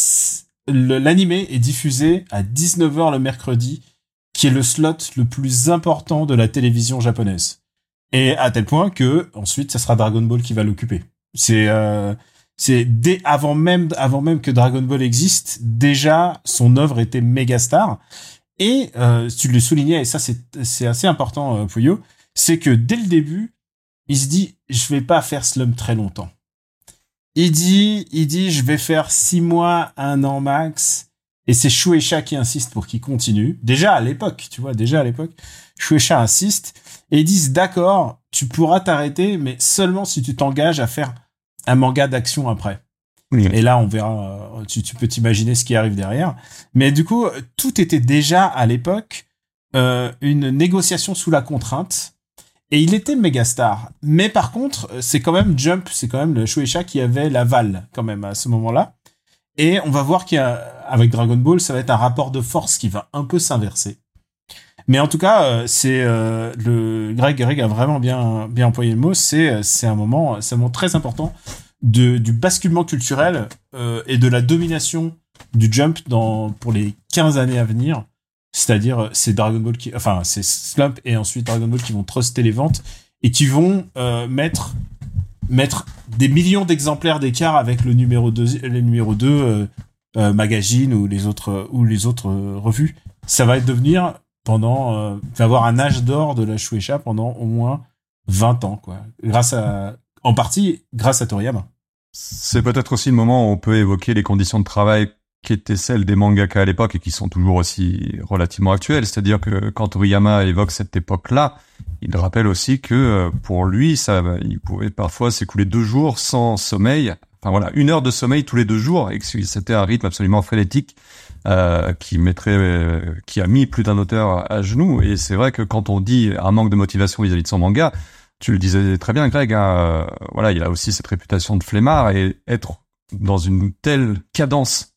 l'animé est diffusé à 19h le mercredi, qui est le slot le plus important de la télévision japonaise. Et à tel point que ensuite, ça sera Dragon Ball qui va l'occuper. C'est dès avant même que Dragon Ball existe, déjà son œuvre était méga star. Et tu le soulignais, et ça c'est assez important, Puyo, c'est que dès le début, il se dit je vais pas faire Slump très longtemps. Il dit, je vais faire 6 mois, 1 an max. Et c'est Shueisha qui insiste pour qu'il continue. Déjà à l'époque, Shueisha insiste. Et ils disent, d'accord, tu pourras t'arrêter, mais seulement si tu t'engages à faire un manga d'action après. Oui. Et là, on verra, tu peux t'imaginer ce qui arrive derrière. Mais du coup, tout était déjà à l'époque une négociation sous la contrainte. Et il était méga star. Mais par contre, c'est quand même Jump, c'est quand même le Shueisha qui avait l'aval quand même à ce moment-là. Et on va voir qu'avec Dragon Ball, ça va être un rapport de force qui va un peu s'inverser. Mais en tout cas, c'est Greg a vraiment bien employé le mot. C'est un moment très important du basculement culturel et de la domination du Jump pour les 15 années à venir. C'est-à-dire, c'est Dragon Ball c'est Slump et ensuite Dragon Ball qui vont truster les ventes et qui vont mettre des millions d'exemplaires d'écart avec le numéro 2 magazine ou les autres revues. Ça va devenir va avoir un âge d'or de la Shueisha pendant au moins 20 ans, quoi. En partie grâce à Toriyama. C'est peut-être aussi le moment où on peut évoquer les conditions de travail qui étaient celles des mangaka à l'époque et qui sont toujours aussi relativement actuelles. C'est-à-dire que quand Toriyama évoque cette époque-là, il rappelle aussi que pour lui, il pouvait parfois s'écouler 2 jours sans sommeil. Enfin voilà, 1 heure de sommeil tous les 2 jours, et que c'était un rythme absolument frénétique qui a mis plus d'un auteur à genoux. Et c'est vrai que quand on dit un manque de motivation vis-à-vis de son manga, tu le disais très bien, Greg, hein, voilà, il a aussi cette réputation de flemmard, et être dans une telle cadence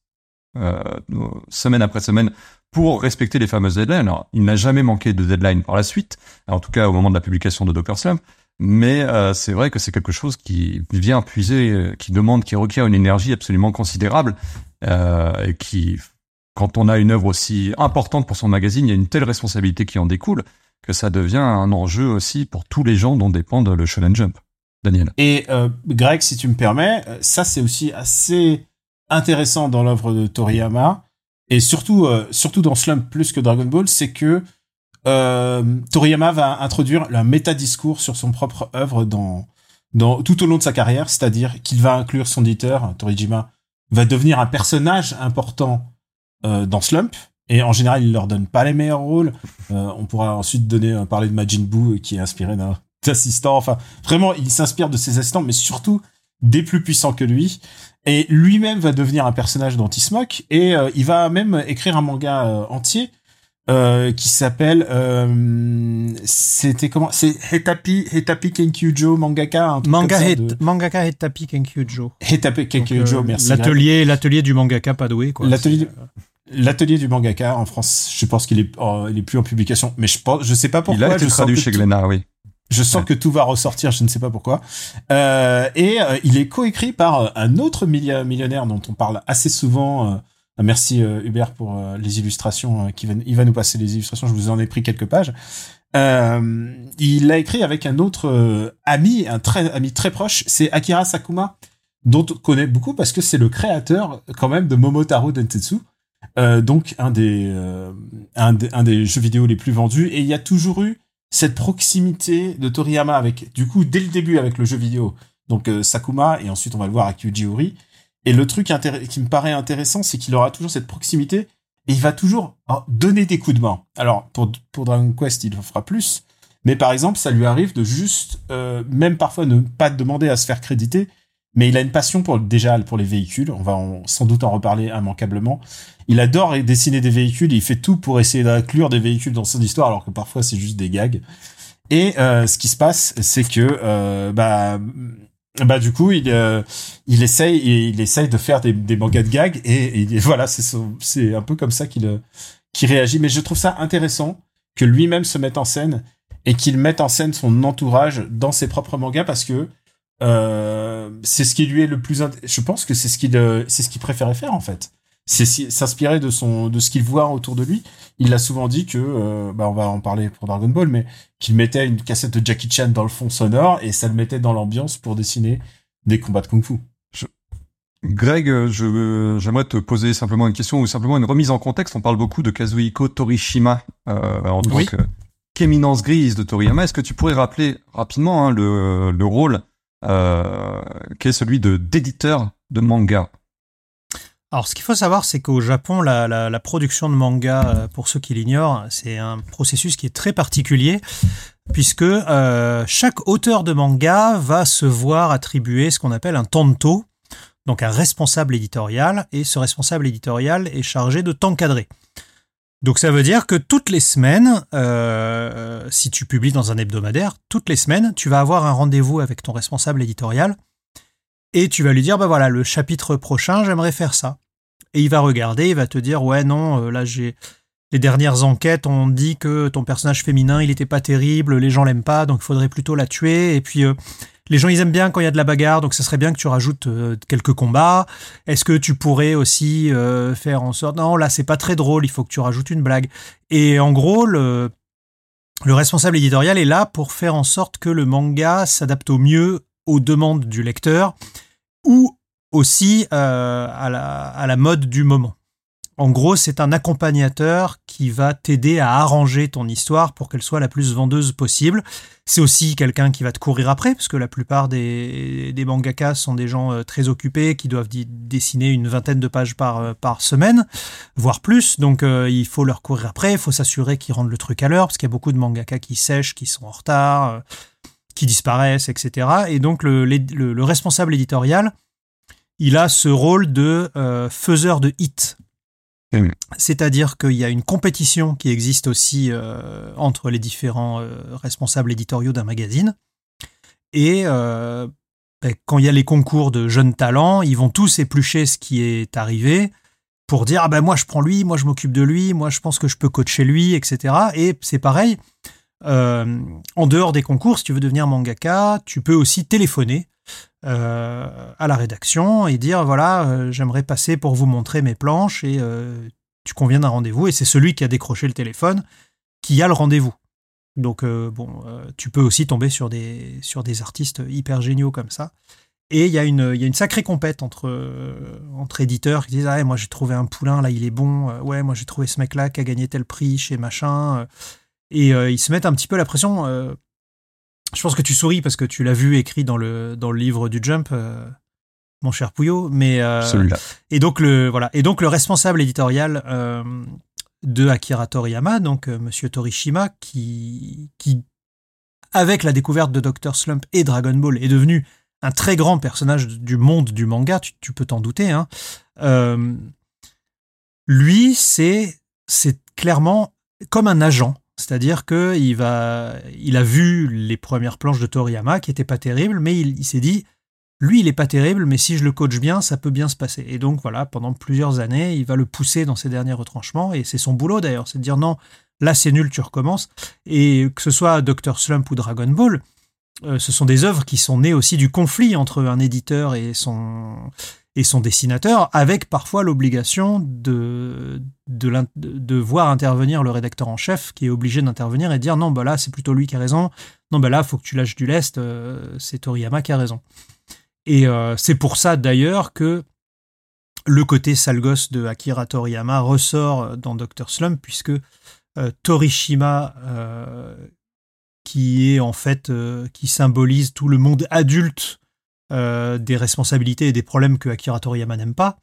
semaine après semaine pour respecter les fameuses deadlines. Alors, il n'a jamais manqué de deadline par la suite, en tout cas au moment de la publication de Dr. Slump, mais c'est vrai que c'est quelque chose qui vient puiser, qui requiert une énergie absolument considérable, et qui, quand on a une œuvre aussi importante pour son magazine, il y a une telle responsabilité qui en découle que ça devient un enjeu aussi pour tous les gens dont dépendent le Shonen Jump. Daniel. Et Greg, si tu me permets, ça c'est aussi assez intéressant dans l'œuvre de Toriyama, et surtout dans Slump plus que Dragon Ball, c'est que Toriyama va introduire un métadiscours sur son propre œuvre tout au long de sa carrière, c'est-à-dire qu'il va inclure son éditeur, Toriyama va devenir un personnage important dans Slump, et en général il leur donne pas les meilleurs rôles. On pourra ensuite parler de Majin Buu qui est inspiré d'un assistant, enfin vraiment il s'inspire de ses assistants, mais surtout des plus puissants que lui. Et lui-même va devenir un personnage d'Anti-Smoke, et il va même écrire un manga entier qui s'appelle c'est Hetapi Kenkyujo Mangaka, Mangaka Hetapi Kenkyujo. Hetapi Kenkyujo, merci. L'atelier du mangaka pas doué, quoi. L'atelier du mangaka en France, je pense qu'il est plus en publication, mais je sais pas pourquoi. Il a été traduit chez Glénat, oui. Je sens que tout va ressortir, je ne sais pas pourquoi. Il est coécrit par un autre millionnaire dont on parle assez souvent. Merci Hubert pour les illustrations. Il va nous passer les illustrations, je vous en ai pris quelques pages. Il l'a écrit avec un autre ami très proche, c'est Akira Sakuma, dont on connaît beaucoup parce que c'est le créateur quand même de Momotaro Densetsu. Donc un des jeux vidéo les plus vendus, et il y a toujours eu cette proximité de Toriyama avec, du coup, dès le début avec le jeu vidéo, donc Sakuma, et ensuite on va le voir avec Yuji Horii. Et le truc qui me paraît intéressant, c'est qu'il aura toujours cette proximité, et il va toujours donner des coups de main. Alors, pour Dragon Quest, il en fera plus, mais par exemple, ça lui arrive de juste, même parfois ne pas demander à se faire créditer, mais il a une passion pour les véhicules, on va sans doute en reparler immanquablement. Il adore dessiner des véhicules, il fait tout pour essayer d'inclure des véhicules dans son histoire, alors que parfois c'est juste des gags. Et ce qui se passe, c'est que du coup il essaye de faire des mangas de gags, et voilà, c'est un peu comme ça qu'il réagit. Mais je trouve ça intéressant que lui-même se mette en scène, et qu'il mette en scène son entourage dans ses propres mangas, parce que c'est ce qui lui est le plus je pense que c'est ce qu'il préférait faire, en fait. C'est s'inspirer de ce qu'il voit autour de lui. Il a souvent dit que on va en parler pour Dragon Ball, mais qu'il mettait une cassette de Jackie Chan dans le fond sonore, et ça le mettait dans l'ambiance pour dessiner des combats de kung-fu. Greg, j'aimerais te poser simplement une question, ou simplement une remise en contexte. On parle beaucoup de Kazuhiko Torishima en tant qu'éminence grise de Toriyama. Est-ce que tu pourrais rappeler rapidement le rôle qui est celui d'éditeur de manga? Alors, ce qu'il faut savoir, c'est qu'au Japon, la production de manga, pour ceux qui l'ignorent, c'est un processus qui est très particulier, puisque chaque auteur de manga va se voir attribuer ce qu'on appelle un tanto, donc un responsable éditorial, et ce responsable éditorial est chargé de t'encadrer. Donc ça veut dire que toutes les semaines, si tu publies dans un hebdomadaire, toutes les semaines, tu vas avoir un rendez-vous avec ton responsable éditorial, et tu vas lui dire, voilà, le chapitre prochain, j'aimerais faire ça. Et il va regarder, il va te dire, ouais, non, là, les dernières enquêtes ont dit que ton personnage féminin, il était pas terrible, les gens l'aiment pas, donc il faudrait plutôt la tuer. Et puis, les gens, ils aiment bien quand il y a de la bagarre, donc ça serait bien que tu rajoutes quelques combats. Est-ce que tu pourrais aussi faire en sorte... Non, là, c'est pas très drôle, il faut que tu rajoutes une blague. Et en gros, le responsable éditorial est là pour faire en sorte que le manga s'adapte au mieux aux demandes du lecteur, ou aussi à la mode du moment. En gros, c'est un accompagnateur qui va t'aider à arranger ton histoire pour qu'elle soit la plus vendeuse possible. C'est aussi quelqu'un qui va te courir après, parce que la plupart des mangakas sont des gens très occupés, qui doivent dessiner une vingtaine de pages par semaine, voire plus. Donc il faut leur courir après, il faut s'assurer qu'ils rendent le truc à l'heure, parce qu'il y a beaucoup de mangakas qui sèchent, qui sont en retard, qui disparaissent, etc. Et donc le responsable éditorial, il a ce rôle de faiseur de hits. C'est-à-dire qu'il y a une compétition qui existe aussi entre les différents responsables éditoriaux d'un magazine. Et quand il y a les concours de jeunes talents, ils vont tous éplucher ce qui est arrivé pour dire moi je prends lui, moi je m'occupe de lui, moi je pense que je peux coacher lui, etc. Et c'est pareil, en dehors des concours, si tu veux devenir mangaka, tu peux aussi téléphoner à la rédaction et dire voilà, j'aimerais passer pour vous montrer mes planches, et tu conviens d'un rendez-vous, et c'est celui qui a décroché le téléphone qui a le rendez-vous. Donc tu peux aussi tomber sur des artistes hyper géniaux comme ça, et il y a une sacrée compète entre éditeurs qui disent moi j'ai trouvé un poulain là, il est bon, ouais moi j'ai trouvé ce mec là qui a gagné tel prix chez machin, et ils se mettent un petit peu la pression. Je pense que tu souris parce que tu l'as vu écrit dans le livre du Jump, mon cher Pouillot. Mais celui-là. Et donc le responsable éditorial de Akira Toriyama, donc Monsieur Torishima, qui avec la découverte de Dr. Slump et Dragon Ball est devenu un très grand personnage du monde du manga. Tu peux t'en douter. Hein. Lui, c'est clairement comme un agent. C'est-à-dire qu'il a vu les premières planches de Toriyama qui n'étaient pas terribles, mais il s'est dit, lui, il n'est pas terrible, mais si je le coach bien, ça peut bien se passer. Et donc, voilà, pendant plusieurs années, il va le pousser dans ses derniers retranchements, et c'est son boulot d'ailleurs, c'est de dire non, là c'est nul, tu recommences. Et que ce soit Dr. Slump ou Dragon Ball, ce sont des œuvres qui sont nées aussi du conflit entre un éditeur et son dessinateur, avec parfois l'obligation de voir intervenir le rédacteur en chef, qui est obligé d'intervenir et de dire non, bah là c'est plutôt lui qui a raison, non, bah là faut que tu lâches du lest, c'est Toriyama qui a raison. Et c'est pour ça d'ailleurs que le côté sale gosse de Akira Toriyama ressort dans Dr. Slump, puisque Torishima, qui est en fait qui symbolise tout le monde adulte des responsabilités et des problèmes que Akira Toriyama n'aime pas,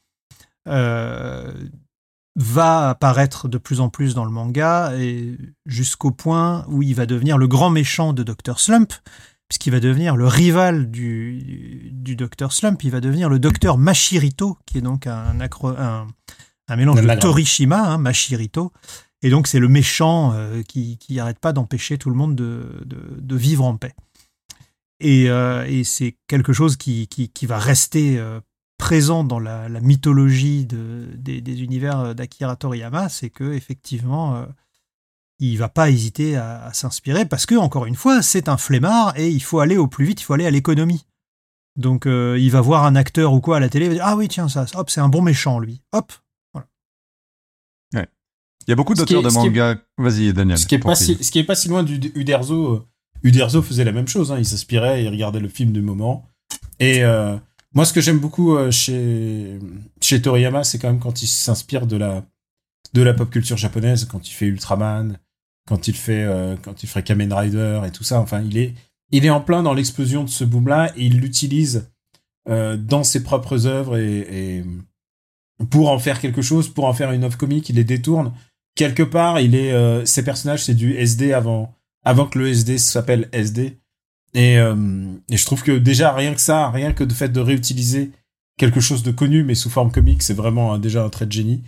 va apparaître de plus en plus dans le manga, et jusqu'au point où il va devenir le grand méchant de Dr. Slump, puisqu'il va devenir le rival du Dr. Slump. Il va devenir le Dr. Mashirito, qui est donc un mélange de Torishima, Mashirito. Et donc, c'est le méchant qui n'arrête pas d'empêcher tout le monde de vivre en paix. Et c'est quelque chose qui va rester présent dans la mythologie des univers d'Akira Toriyama, c'est que effectivement, il va pas hésiter à s'inspirer, parce que, encore une fois, c'est un flemmard et il faut aller au plus vite, il faut aller à l'économie. Donc, il va voir un acteur ou quoi à la télé, il va dire, ah oui, tiens, ça, hop, c'est un bon méchant, lui. Hop, voilà. Ouais. Il y a beaucoup d'auteurs de manga. Vas-y, Daniel. Ce qui est pas si loin d'Uderzo. Uderzo faisait la même chose, hein. Il s'inspirait, il regardait le film du moment. Et moi, ce que j'aime beaucoup chez Toriyama, c'est quand même quand il s'inspire de la pop culture japonaise, quand il fait Ultraman, quand il fait Kamen Rider et tout ça. Enfin, il est en plein dans l'explosion de ce boom-là, et il l'utilise dans ses propres œuvres et pour en faire quelque chose, pour en faire une œuvre comique, il les détourne. Quelque part, ses personnages, c'est du SD avant que le SD s'appelle SD. Et je trouve que déjà, rien que le fait de réutiliser quelque chose de connu, mais sous forme comique, c'est vraiment déjà un trait de génie.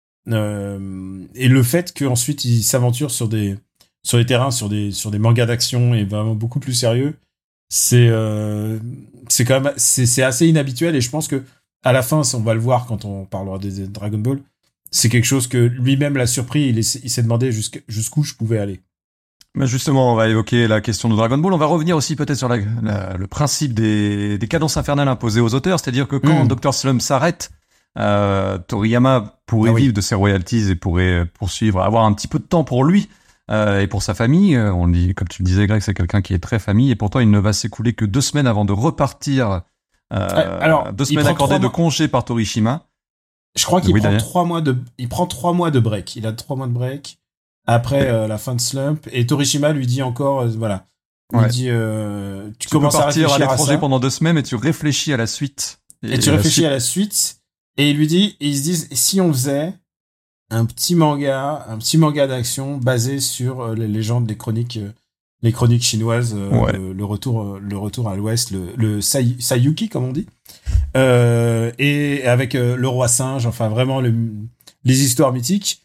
Et le fait qu'ensuite, il s'aventure sur des terrains, sur des mangas d'action, et vraiment beaucoup plus sérieux, c'est quand même, c'est assez inhabituel, et je pense que, à la fin, on va le voir quand on parlera des Dragon Ball, c'est quelque chose que lui-même l'a surpris, il s'est demandé jusqu'où je pouvais aller. Mais justement, on va évoquer la question de Dragon Ball. On va revenir aussi peut-être sur le principe des cadences infernales imposées aux auteurs. C'est-à-dire que quand Dr. Slump s'arrête, Toriyama pourrait vivre de ses royalties et pourrait poursuivre, avoir un petit peu de temps pour lui et pour sa famille. On dit, comme tu le disais, Greg, c'est quelqu'un qui est très famille, et pourtant il ne va s'écouler que 2 semaines avant de repartir. 2 semaines accordées de congé par Torishima. Je crois qu'il prend 3 mois il prend 3 mois de break. Il a 3 mois de break après la fin de Slump, et Torishima lui dit encore, voilà. Il dit, tu commences peux partir à l'étranger pendant 2 semaines, et tu réfléchis à la suite. Et tu réfléchis à la suite, et il lui dit, et ils se disent, si on faisait un petit manga d'action basé sur les légendes, les chroniques chinoises, le retour à l'ouest, le Sayuki, comme on dit, et avec le roi singe, enfin vraiment les histoires mythiques.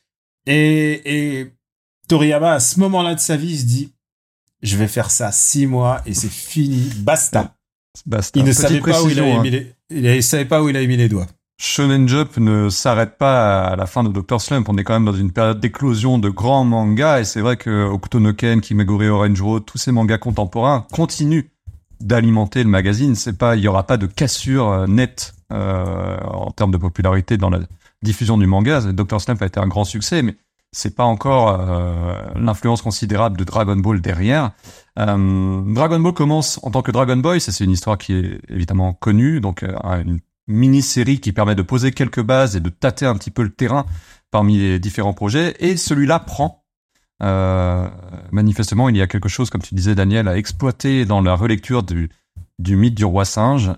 Et Toriyama, à ce moment-là de sa vie, il se dit, je vais faire ça 6 mois et c'est fini, basta. Il ne savait pas où il avait mis les doigts. Shonen Jump ne s'arrête pas à la fin de Dr. Slump. On est quand même dans une période d'éclosion de grands mangas, et c'est vrai que Hokuto no Ken, Kimegure Orange Road, tous ces mangas contemporains continuent d'alimenter le magazine. Il y aura pas de cassure nette en termes de popularité dans la diffusion du manga. Dr. Slump a été un grand succès, mais c'est pas encore l'influence considérable de Dragon Ball derrière. Dragon Ball commence en tant que Dragon Boy, ça c'est une histoire qui est évidemment connue, donc une mini-série qui permet de poser quelques bases et de tâter un petit peu le terrain parmi les différents projets, et celui-là prend. Manifestement, il y a quelque chose, comme tu disais Daniel, à exploiter dans la relecture du mythe du roi singe,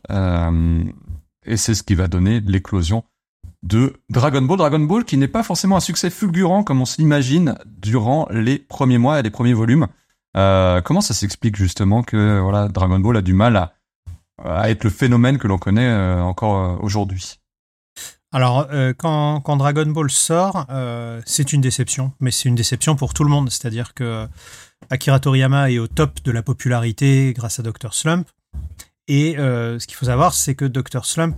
et c'est ce qui va donner l'éclosion de Dragon Ball qui n'est pas forcément un succès fulgurant comme on s'imagine durant les premiers mois et les premiers volumes. Comment ça s'explique justement que Dragon Ball a du mal à être le phénomène que l'on connaît encore aujourd'hui? Alors, quand Dragon Ball sort, c'est une déception, mais c'est une déception pour tout le monde. C'est-à-dire que Akira Toriyama est au top de la popularité grâce à Dr. Slump. Et ce qu'il faut savoir, c'est que Dr. Slump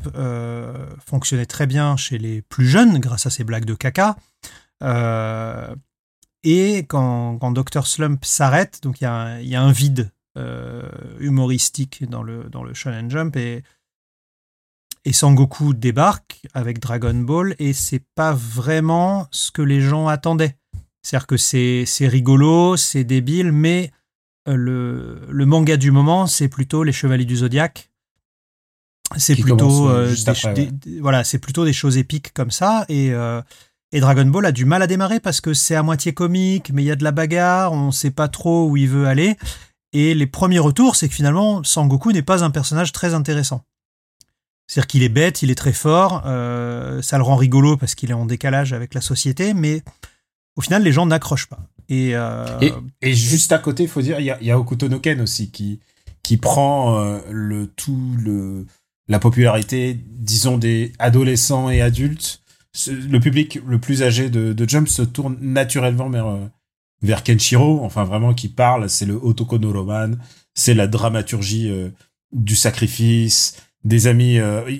fonctionnait très bien chez les plus jeunes grâce à ses blagues de caca. Et quand Dr. Slump s'arrête, donc il y a un vide humoristique dans le Shonen Jump et Sangoku débarque avec Dragon Ball et c'est pas vraiment ce que les gens attendaient. C'est-à-dire que c'est rigolo, c'est débile, mais le manga du moment, c'est plutôt les Chevaliers du Zodiaque. C'est plutôt voilà, c'est plutôt des choses épiques comme ça et Dragon Ball a du mal à démarrer parce que c'est à moitié comique, mais il y a de la bagarre, on sait pas trop où il veut aller. Et les premiers retours, c'est que finalement, Sangoku n'est pas un personnage très intéressant. C'est-à-dire qu'il est bête, il est très fort, ça le rend rigolo parce qu'il est en décalage avec la société, mais au final, les gens n'accrochent pas. Et juste à côté, il faut dire, il y a Hokuto no Ken aussi qui prend la popularité, disons, des adolescents et adultes. Le public le plus âgé de Jump se tourne naturellement vers Kenshiro, enfin vraiment qui parle, c'est le Otoko no Roman, c'est la dramaturgie du sacrifice, des amis.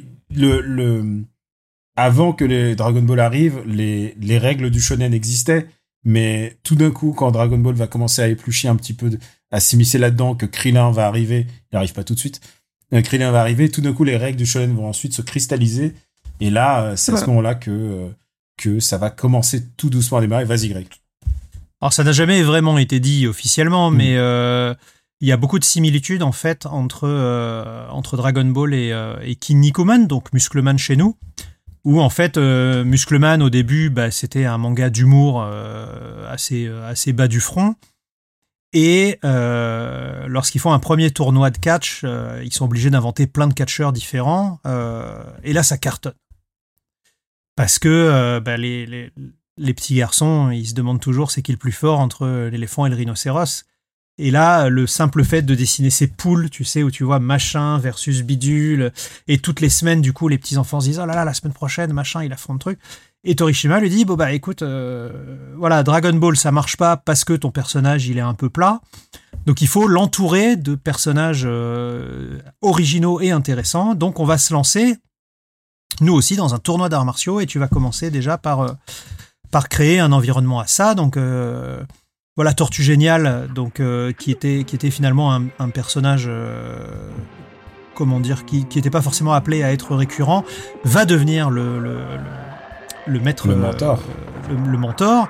Avant que les Dragon Ball arrivent, les règles du shonen existaient, mais tout d'un coup, quand Dragon Ball va commencer à éplucher un petit peu, à s'immiscer là-dedans, que Krillin va arriver, il n'arrive pas tout de suite, Krillin va arriver, tout d'un coup, les règles du shonen vont ensuite se cristalliser, et là, c'est à ce moment-là que ça va commencer tout doucement à démarrer. Vas-y, Greg. Alors, ça n'a jamais vraiment été dit officiellement, mais il y a beaucoup de similitudes, en fait, entre Dragon Ball et Kinnikuman, donc Muscleman chez nous, où, en fait, Muscleman, au début, c'était un manga d'humour assez bas du front. Et lorsqu'ils font un premier tournoi de catch, ils sont obligés d'inventer plein de catcheurs différents. Et là, ça cartonne. Parce que les petits garçons, ils se demandent toujours c'est qui le plus fort entre l'éléphant et le rhinocéros. Et là, le simple fait de dessiner ces poules, tu sais, où tu vois machin versus bidule, et toutes les semaines, du coup, les petits-enfants se disent « Oh là là, la semaine prochaine, machin, il affronte truc ». Et Torishima lui dit écoute, voilà, Dragon Ball, ça marche pas parce que ton personnage, il est un peu plat. Donc, il faut l'entourer de personnages originaux et intéressants. Donc, on va se lancer, nous aussi, dans un tournoi d'arts martiaux, et tu vas commencer déjà par créer un environnement à ça. Donc, voilà, Tortue Géniale, donc, qui était finalement un personnage, comment dire, qui n'était pas forcément appelé à être récurrent, va devenir le maître, le mentor. Le mentor.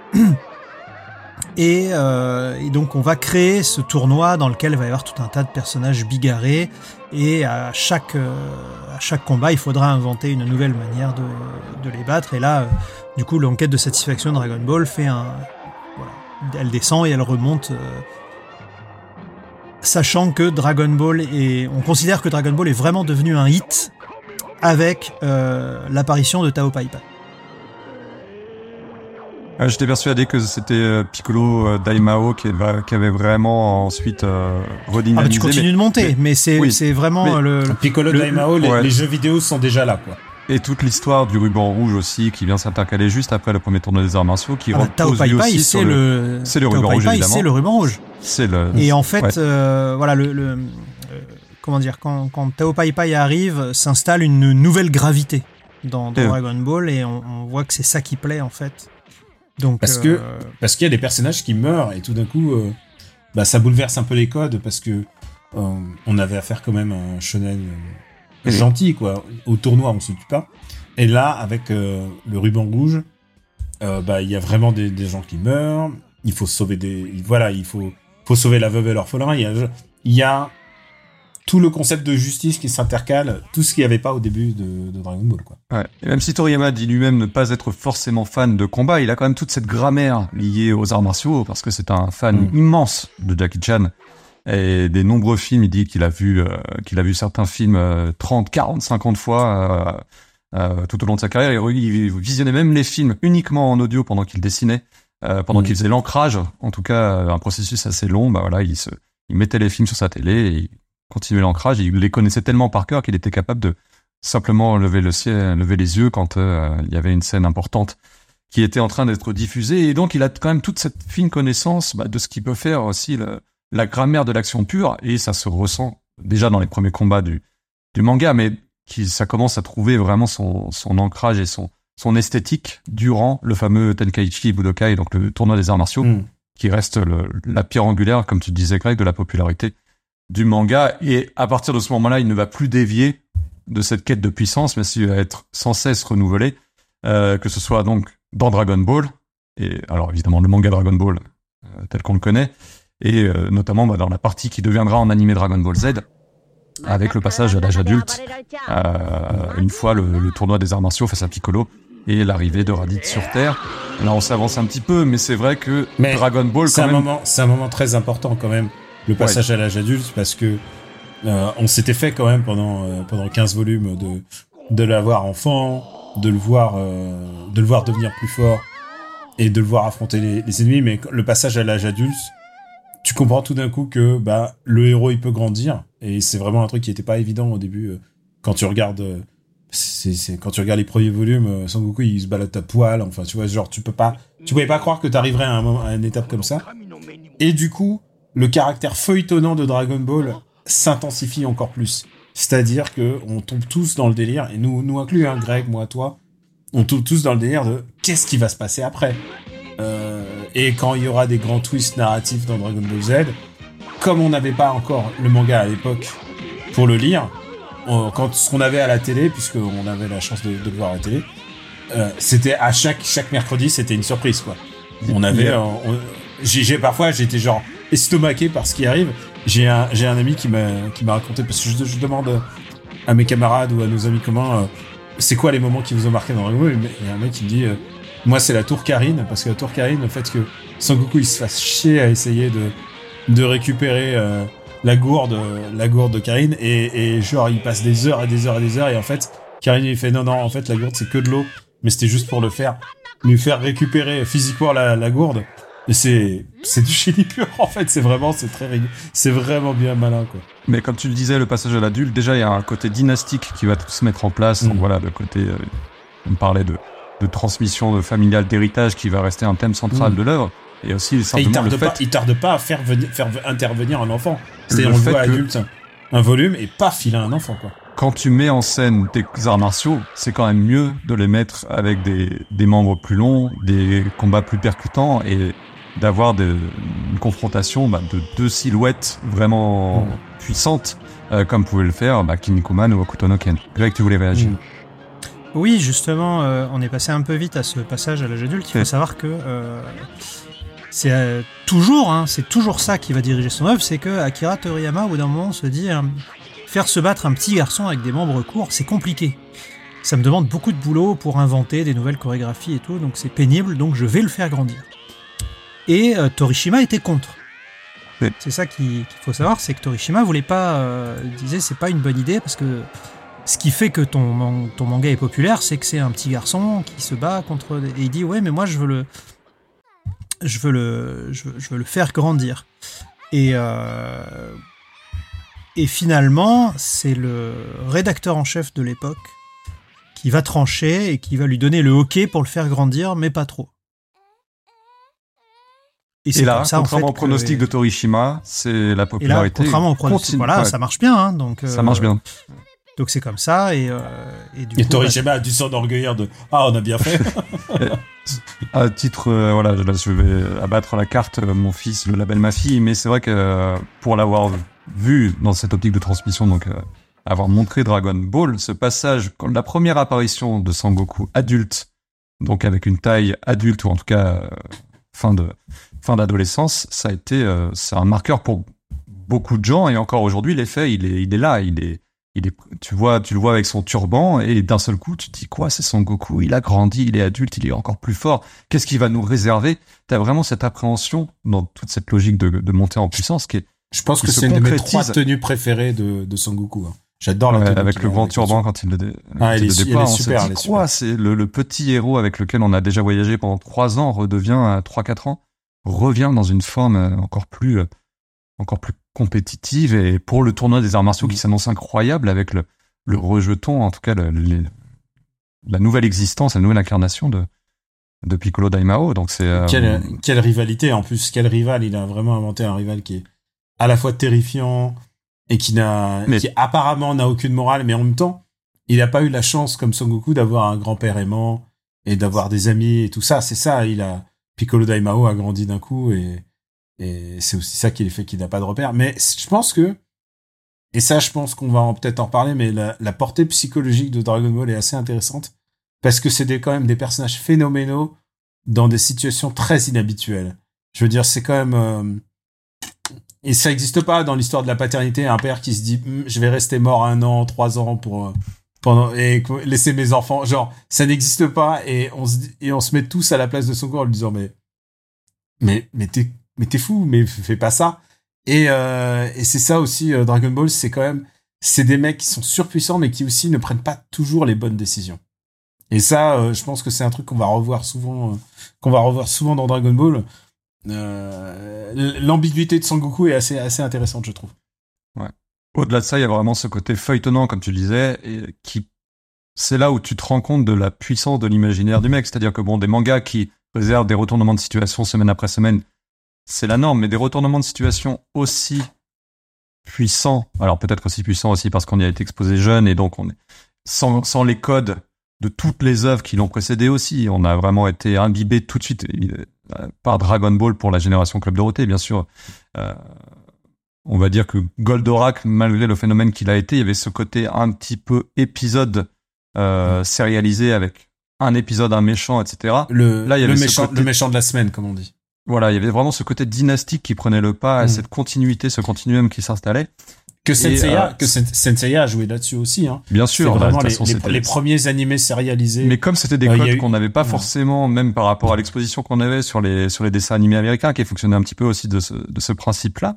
Et donc, on va créer ce tournoi dans lequel il va y avoir tout un tas de personnages bigarrés. Et à chaque combat, il faudra inventer une nouvelle manière de les battre. Et là, du coup, l'enquête de satisfaction de Dragon Ball fait voilà, elle descend et elle remonte. Sachant que Dragon Ball on considère que Dragon Ball est vraiment devenu un hit avec l'apparition de Tao Pai Pai. J'étais persuadé que c'était Piccolo Daimao qui avait vraiment ensuite redynamisé. Tu continues de monter, mais c'est vraiment Piccolo Daimao, les jeux vidéo sont déjà là, quoi. Et toute l'histoire du ruban rouge aussi, qui vient s'intercaler juste après le premier tournoi des arts martiaux, qui repose lui aussi sur c'est le ruban rouge, évidemment. C'est le ruban rouge. Et en fait, voilà, comment dire, quand Tao Pai Pai arrive, s'installe une nouvelle gravité dans Dragon Ball, et on voit que c'est ça qui plaît, en fait. Donc, parce qu'il y a des personnages qui meurent, et tout d'un coup, ça bouleverse un peu les codes, parce que on avait affaire quand même à un shonen gentil, quoi. Au tournoi, on se tue pas. Et là, avec le ruban rouge, il y a vraiment des gens qui meurent. Il faut sauver il faut sauver la veuve et l'orphelin. Il y a tout le concept de justice qui s'intercale, tout ce qu'il n'y avait pas au début de Dragon Ball, quoi. Ouais. Et même si Toriyama dit lui-même ne pas être forcément fan de combat, il a quand même toute cette grammaire liée aux arts martiaux, parce que c'est un fan immense de Jackie Chan. Et des nombreux films, il dit qu'il a vu certains films 30, 40, 50 fois tout au long de sa carrière. Il visionnait même les films uniquement en audio pendant qu'il dessinait, pendant qu'il faisait l'ancrage. En tout cas, un processus assez long. Voilà, il mettait les films sur sa télé et il continuait l'ancrage. Il les connaissait tellement par cœur qu'il était capable de simplement lever les yeux quand il y avait une scène importante qui était en train d'être diffusée. Et donc, il a quand même toute cette fine connaissance de ce qu'il peut faire aussi la grammaire de l'action pure, et ça se ressent déjà dans les premiers combats du manga, mais ça commence à trouver vraiment son ancrage et son son esthétique durant le fameux Tenkaichi Budokai, donc le tournoi des arts martiaux, qui reste la pierre angulaire, comme tu disais, Greg, de la popularité du manga. Et à partir de ce moment-là, il ne va plus dévier de cette quête de puissance, mais il va être sans cesse renouvelé, que ce soit donc dans Dragon Ball, et alors évidemment le manga Dragon Ball tel qu'on le connaît, et notamment dans la partie qui deviendra en animé Dragon Ball Z, avec le passage à l'âge adulte, une fois le tournoi des arts martiaux face à Piccolo, et l'arrivée de Raditz sur Terre. Là, on s'avance un petit peu, mais c'est vrai que Dragon Ball, c'est un moment très important quand même, le passage à l'âge adulte, parce que on s'était fait quand même pendant 15 volumes de l'avoir enfant, de le voir devenir plus fort et de le voir affronter les ennemis, mais le passage à l'âge adulte, tu comprends tout d'un coup que le héros il peut grandir, et c'est vraiment un truc qui était pas évident au début quand tu regardes quand tu regardes les premiers volumes, Sangoku il se balade à poil, enfin tu vois, genre tu pouvais pas croire que t'arriverais à une étape comme ça, et du coup le caractère feuilletonnant de Dragon Ball s'intensifie encore plus. C'est-à-dire que on tombe tous dans le délire, et nous inclus, hein, Greg, moi, toi, on tombe tous dans le délire de qu'est-ce qui va se passer après. Et quand il y aura des grands twists narratifs dans Dragon Ball Z, comme on n'avait pas encore le manga à l'époque pour le lire, quand ce qu'on avait à la télé, puisqu'on avait la chance de le voir à la télé, c'était à chaque mercredi, c'était une surprise, quoi. On avait, parfois j'étais genre estomaqué par ce qui arrive. J'ai un ami qui m'a raconté, parce que je demande à mes camarades ou à nos amis communs, c'est quoi les moments qui vous ont marqué dans Dragon Ball. Il y a un mec qui me dit, moi c'est la tour Karine, parce que la tour Karine, le fait que Sangoku il se fasse chier à essayer de récupérer la gourde de Karine, et genre il passe des heures et des heures et des heures, et en fait Karine il fait non en fait la gourde c'est que de l'eau, mais c'était juste pour lui faire récupérer physiquement la gourde. Et c'est du génie pur, en fait, c'est vraiment bien malin, quoi. Mais comme tu le disais, le passage à l'adulte, déjà il y a un côté dynastique qui va tout se mettre en place, donc voilà, le côté, on parlait de transmission familiale, d'héritage, qui va rester un thème central de l'œuvre, et aussi simplement il tarde pas à faire intervenir un enfant. C'est-à-dire on le voit adulte, un volume, et paf, il a un enfant, quoi. Quand tu mets en scène des arts martiaux, c'est quand même mieux de les mettre avec des membres plus longs, des combats plus percutants, et d'avoir une confrontation de deux silhouettes vraiment puissantes, comme pouvait le faire Kinnikuman ou Hokuto no Ken. Greg, tu voulais réagir? Oui, justement, on est passé un peu vite à ce passage à l'âge adulte. Il faut savoir que c'est toujours ça qui va diriger son œuvre, c'est que Akira Toriyama, au bout d'un moment, se dit faire se battre un petit garçon avec des membres courts, c'est compliqué. Ça me demande beaucoup de boulot pour inventer des nouvelles chorégraphies et tout, donc c'est pénible, donc je vais le faire grandir. Et Torishima était contre. Oui. C'est ça qu'il faut savoir, c'est que Torishima voulait pas, disait c'est pas une bonne idée, parce que ce qui fait que ton manga est populaire, c'est que c'est un petit garçon qui se bat contre... Et il dit ouais, mais moi je veux le faire grandir. Et finalement, c'est le rédacteur en chef de l'époque qui va trancher et qui va lui donner le OK pour le faire grandir, mais pas trop. Et là, contrairement au pronostic de Torishima, c'est la popularité. Et là, contrairement au pronostic, voilà, ça marche bien. Hein, donc, ça marche bien. Donc c'est comme ça, et du coup... Torishima a dû s'enorgueillir de « Ah, on a bien fait !» À titre, là, je vais abattre la carte, mon fils, le label ma fille, mais c'est vrai que pour l'avoir vu dans cette optique de transmission, donc avoir montré Dragon Ball, ce passage, la première apparition de Sangoku adulte, donc avec une taille adulte, ou en tout cas fin d'adolescence, ça a été c'est un marqueur pour beaucoup de gens, et encore aujourd'hui l'effet il est là, tu le vois avec son turban, et d'un seul coup tu te dis quoi, c'est Sangoku, il a grandi, il est adulte, il est encore plus fort, qu'est-ce qu'il va nous réserver? T'as vraiment cette appréhension dans toute cette logique de montée en puissance qui est... Je pense que c'est une de mes 3 tenues préférées de Sangoku. Hein. J'adore la tenue. Avec le grand turban quand il le départ. Elle est super. Quoi, c'est le petit héros avec lequel on a déjà voyagé pendant 3 ans, redevient à 3-4 ans, revient dans une forme encore plus compétitive, et pour le tournoi des arts martiaux qui s'annonce incroyable, avec le rejeton, en tout cas la nouvelle existence, la nouvelle incarnation de Piccolo Daimao. Donc c'est quelle rivalité en plus, quel rival, il a vraiment inventé un rival qui est à la fois terrifiant et qui apparemment n'a aucune morale, mais en même temps il n'a pas eu la chance comme Son Goku d'avoir un grand-père aimant et d'avoir des amis et tout ça. C'est ça, Piccolo Daimao a grandi d'un coup et c'est aussi ça qui fait qu'il n'a pas de repère. Mais je pense qu'on va peut-être en reparler, mais la portée psychologique de Dragon Ball est assez intéressante parce que c'est quand même des personnages phénoménaux dans des situations très inhabituelles. Je veux dire, c'est quand même... et ça n'existe pas dans l'histoire de la paternité, un père qui se dit je vais rester mort 1 an, 3 ans et laisser mes enfants. Genre, ça n'existe pas et on se met tous à la place de son corps en lui disant mais t'es fou, mais fais pas ça. Et c'est ça aussi, Dragon Ball, c'est des mecs qui sont surpuissants, mais qui aussi ne prennent pas toujours les bonnes décisions. Et ça, je pense que c'est un truc qu'on va revoir souvent dans Dragon Ball. L'ambiguïté de Sangoku est assez intéressante, je trouve. Ouais. Au-delà de ça, il y a vraiment ce côté feuilletonnant, comme tu le disais, et c'est là où tu te rends compte de la puissance de l'imaginaire du mec. C'est-à-dire que des mangas qui réservent des retournements de situation semaine après semaine, c'est la norme, mais des retournements de situation aussi puissants, alors peut-être aussi puissants aussi parce qu'on y a été exposé jeune et donc on est sans les codes de toutes les œuvres qui l'ont précédé aussi. On a vraiment été imbibé tout de suite par Dragon Ball pour la génération Club Dorothée, bien sûr. On va dire que Goldorak, malgré le phénomène qu'il a été, il y avait ce côté un petit peu épisode sérialisé avec un épisode, un méchant, etc. Là, il y avait le méchant de la semaine, comme on dit. Voilà, il y avait vraiment ce côté dynastique qui prenait le pas, cette continuité, ce continuum qui s'installait. Que Senseiya a joué là-dessus aussi, hein. Bien sûr. C'est vraiment les premiers animés sérialisés. Mais comme c'était des codes qu'on n'avait pas forcément, même par rapport à l'exposition qu'on avait sur les dessins animés américains, qui fonctionnaient un petit peu aussi de ce principe-là,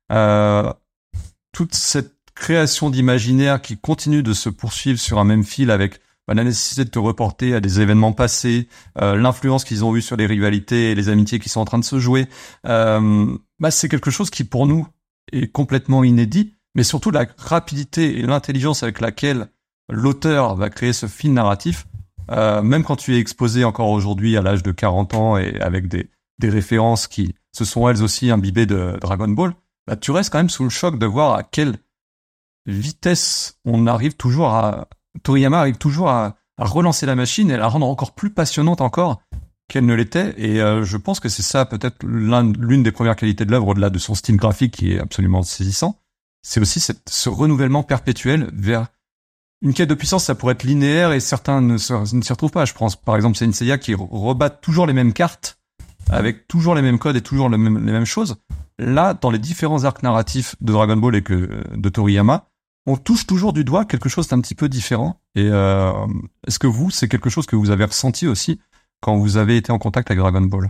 toute cette création d'imaginaire qui continue de se poursuivre sur un même fil avec la nécessité de te reporter à des événements passés, l'influence qu'ils ont eue sur les rivalités et les amitiés qui sont en train de se jouer, c'est quelque chose qui pour nous est complètement inédit, mais surtout la rapidité et l'intelligence avec laquelle l'auteur va créer ce fil narratif, même quand tu es exposé encore aujourd'hui à l'âge de 40 ans et avec des références qui se sont elles aussi imbibées de Dragon Ball, tu restes quand même sous le choc de voir à quelle vitesse Toriyama arrive toujours à relancer la machine et à la rendre encore plus passionnante encore qu'elle ne l'était. Et je pense que c'est ça peut-être l'une des premières qualités de l'œuvre, au-delà de son style graphique qui est absolument saisissant. C'est aussi ce renouvellement perpétuel vers une quête de puissance. Ça pourrait être linéaire et certains ne s'y retrouvent pas. Je pense par exemple Senseiya qui rebat toujours les mêmes cartes avec toujours les mêmes codes et toujours les mêmes choses. Là, dans les différents arcs narratifs de Dragon Ball et de Toriyama, on touche toujours du doigt quelque chose d'un petit peu différent. Et est-ce que c'est quelque chose que vous avez ressenti aussi quand vous avez été en contact avec Dragon Ball?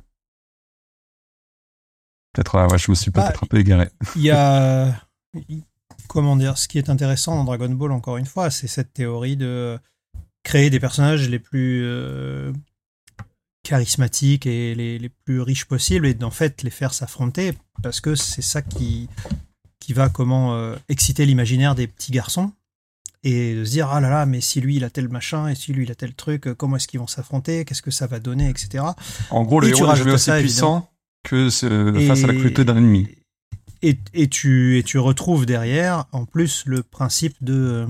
Peut-être, je me suis peut-être un peu égaré. Il y a... Comment dire, ce qui est intéressant dans Dragon Ball, encore une fois, c'est cette théorie de créer des personnages les plus charismatiques et les plus riches possibles et d'en fait les faire s'affronter parce que c'est ça qui va exciter l'imaginaire des petits garçons et de se dire ah là là mais si lui il a tel machin et si lui il a tel truc, comment est-ce qu'ils vont s'affronter, qu'est-ce que ça va donner, etc. En gros, le héros est aussi puissant que face à la cruauté d'un ennemi. Et tu retrouves derrière en plus le principe de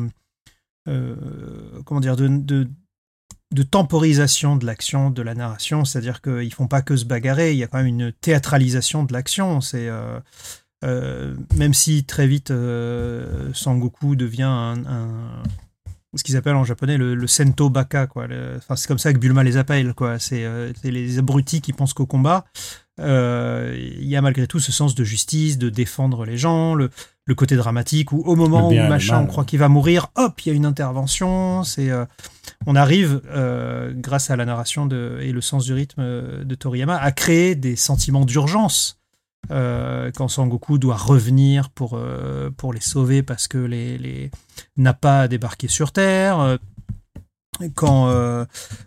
de temporisation de l'action, de la narration, c'est-à-dire qu'ils font pas que se bagarrer, il y a quand même une théâtralisation de l'action. C'est même si très vite Sangoku devient ce qu'ils appellent en japonais le sento baka, quoi. C'est comme ça que Bulma les appelle, quoi. C'est les abrutis qui pensent qu'au combat. Il y a malgré tout ce sens de justice, de défendre les gens, le côté dramatique où au moment où machin on croit qu'il va mourir, hop, il y a une intervention. On arrive grâce à la narration et le sens du rythme de Toriyama à créer des sentiments d'urgence quand Sangoku doit revenir pour les sauver parce que les Nappa a débarqué sur Terre. Quand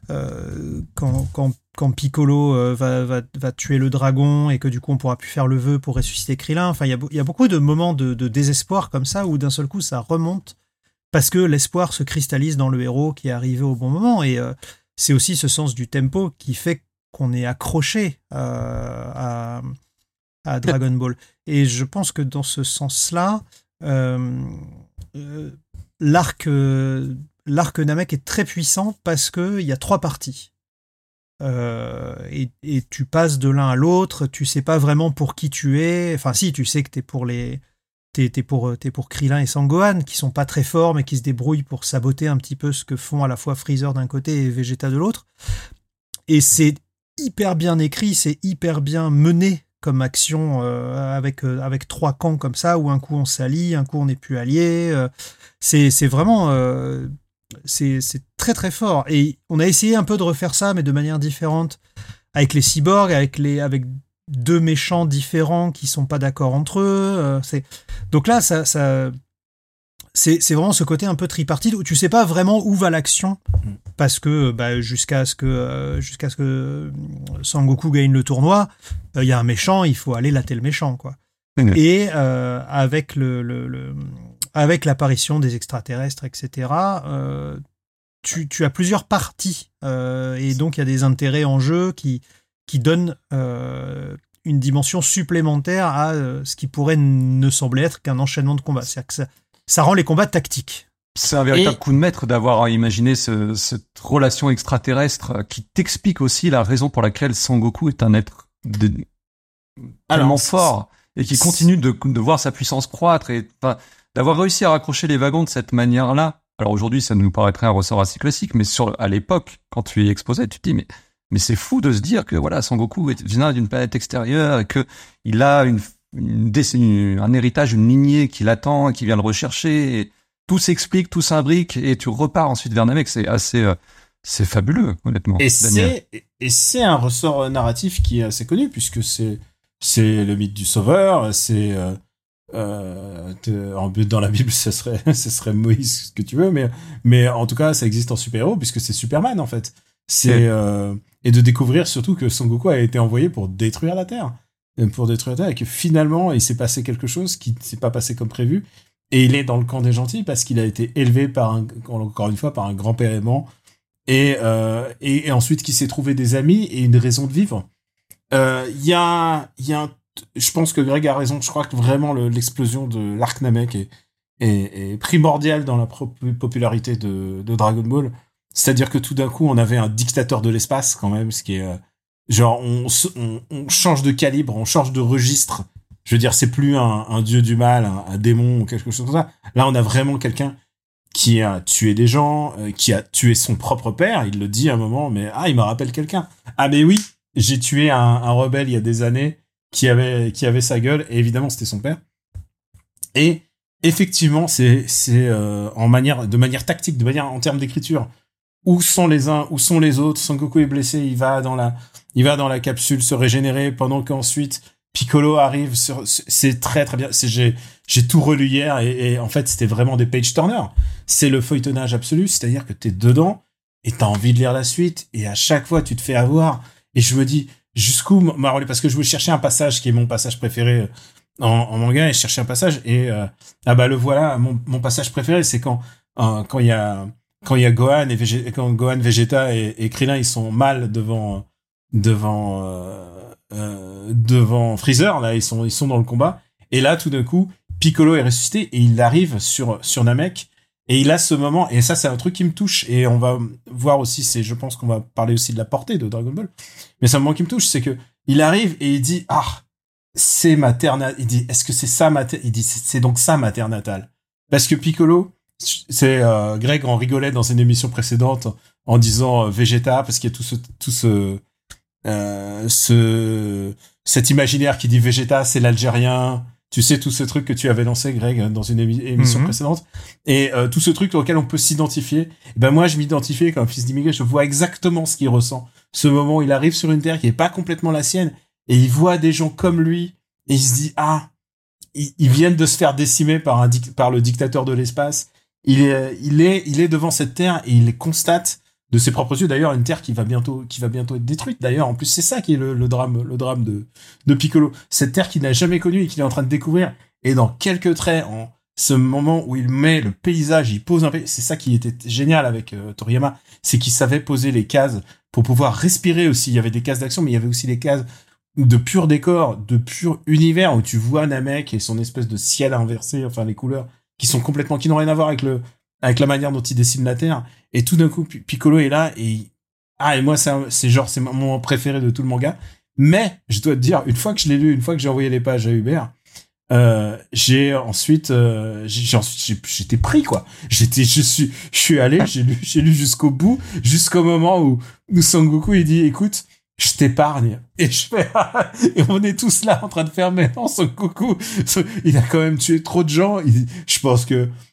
Piccolo va tuer le dragon et que du coup on pourra plus faire le vœu pour ressusciter Krillin. Enfin, il y a beaucoup de moments de désespoir comme ça où d'un seul coup ça remonte parce que l'espoir se cristallise dans le héros qui est arrivé au bon moment. Et c'est aussi ce sens du tempo qui fait qu'on est accroché à Dragon Ball. Et je pense que dans ce sens-là, l'arc Namek est très puissant parce qu'il y a 3 parties. et tu passes de l'un à l'autre, tu sais pas vraiment pour qui tu es. Enfin, si, tu sais que t'es pour Krillin et Sangohan, qui sont pas très forts, mais qui se débrouillent pour saboter un petit peu ce que font à la fois Freezer d'un côté et Vegeta de l'autre. Et c'est hyper bien écrit, c'est hyper bien mené comme action, avec 3 camps comme ça, où un coup on s'allie, un coup on n'est plus alliés. C'est vraiment... c'est très très fort. Et on a essayé un peu de refaire ça, mais de manière différente, avec les cyborgs, avec 2 méchants différents qui sont pas d'accord entre eux. Donc là, c'est vraiment ce côté un peu tripartite où tu sais pas vraiment où va l'action, parce que jusqu'à ce que Sangoku gagne le tournoi, il y a un méchant, il faut aller latter le méchant, quoi. Et avec avec l'apparition des extraterrestres, etc., tu as plusieurs parties, et donc il y a des intérêts en jeu qui donnent une dimension supplémentaire à ce qui pourrait ne sembler être qu'un enchaînement de combats. C'est-à-dire que ça rend les combats tactiques. C'est un véritable coup de maître d'avoir imaginé cette relation extraterrestre qui t'explique aussi la raison pour laquelle Sangoku est un être tellement fort et qui continue de voir sa puissance croître, et d'avoir réussi à raccrocher les wagons de cette manière-là. Alors aujourd'hui, ça nous paraîtrait un ressort assez classique, mais à l'époque, quand tu y es exposé, tu te dis mais c'est fou de se dire que voilà, Sangoku vient d'une planète extérieure et que il a un héritage, une lignée qui l'attend et qui vient le rechercher. Et tout s'explique, tout s'imbrique, et tu repars ensuite vers Namek. C'est assez, c'est fabuleux, honnêtement. Et c'est un ressort narratif qui est assez connu, puisque c'est le mythe du sauveur. C'est en but dans la Bible, ce serait Moïse, ce que tu veux, mais en tout cas, ça existe en super-héros, puisque c'est Superman en fait. Et de découvrir surtout que Sangoku a été envoyé pour détruire la Terre. Et que finalement, il s'est passé quelque chose qui ne s'est pas passé comme prévu. Et il est dans le camp des gentils parce qu'il a été élevé encore une fois, par un grand-père aimant. Et ensuite, qu'il s'est trouvé des amis et une raison de vivre. Je pense que Greg a raison. Je crois que vraiment l'explosion de l'arc Namek est primordiale dans la popularité de Dragon Ball. C'est-à-dire que tout d'un coup, on avait un dictateur de l'espace, quand même, ce qui est... genre, on change de calibre, on change de registre. Je veux dire, c'est plus un dieu du mal, un démon ou quelque chose comme ça. Là, on a vraiment quelqu'un qui a tué des gens, qui a tué son propre père. Il le dit à un moment, mais il me rappelle quelqu'un. Ah, mais oui, j'ai tué un rebelle il y a des années qui avait sa gueule, et évidemment, c'était son père. Et effectivement, c'est de manière tactique, en termes d'écriture. Où sont les uns, où sont les autres? Sangoku est blessé, il va dans la capsule se régénérer, pendant qu'ensuite Piccolo arrive c'est très très bien. J'ai tout relu hier, et en fait c'était vraiment des page turners. C'est le feuilletonnage absolu, c'est-à-dire que t'es dedans et t'as envie de lire la suite, et à chaque fois tu te fais avoir, et je me dis jusqu'où parce que je voulais chercher un passage qui est mon passage préféré en manga, et je cherchais un passage, et le voilà, mon passage préféré, c'est quand il y a Gohan quand Gohan, Vegeta et Krillin, ils sont mal devant Freezer, là, ils sont dans le combat, et là, tout d'un coup, Piccolo est ressuscité, et il arrive sur Namek, et il a ce moment, et ça, c'est un truc qui me touche, et on va voir aussi, je pense qu'on va parler aussi de la portée de Dragon Ball, mais c'est un moment qui me touche, c'est que il arrive, et il dit, c'est ma terre natale. Il dit, est-ce que c'est ça il dit, c'est donc ça ma terre natale. Parce que Piccolo, c'est Greg en rigolait dans une émission précédente en disant Vegeta, parce qu'il y a cet imaginaire qui dit Vegeta c'est l'Algérien, tu sais, tout ce truc que tu avais lancé, Greg, dans une émission précédente, et tout ce truc auquel on peut s'identifier. Et moi je m'identifiais comme fils d'immigré, je vois exactement ce qu'il ressent. Ce moment où il arrive sur une terre qui est pas complètement la sienne, et il voit des gens comme lui, et il se dit ils viennent de se faire décimer par le dictateur de l'espace. Il est devant cette terre, et il constate de ses propres yeux, d'ailleurs, une terre qui va bientôt être détruite. D'ailleurs, en plus, c'est ça qui est le drame de Piccolo. Cette terre qu'il n'a jamais connue et qu'il est en train de découvrir. Et dans quelques traits, en ce moment où il met le paysage, il pose c'est ça qui était génial avec Toriyama, c'est qu'il savait poser les cases pour pouvoir respirer aussi. Il y avait des cases d'action, mais il y avait aussi les cases de pur décor, de pur univers, où tu vois Namek et son espèce de ciel inversé, enfin les couleurs qui n'ont rien à voir avec la manière dont il dessine la Terre. Et tout d'un coup, Piccolo est là, et Ah, et moi, c'est mon moment préféré de tout le manga. Mais, je dois te dire, une fois que je l'ai lu, une fois que j'ai envoyé les pages à Hubert, j'ai ensuite, j'étais pris, quoi. Je suis allé, j'ai lu jusqu'au bout, jusqu'au moment où Sangoku, il dit, écoute, je t'épargne. Et et on est tous là en train de faire, mais non, Sangoku, il a quand même tué trop de gens. Je pense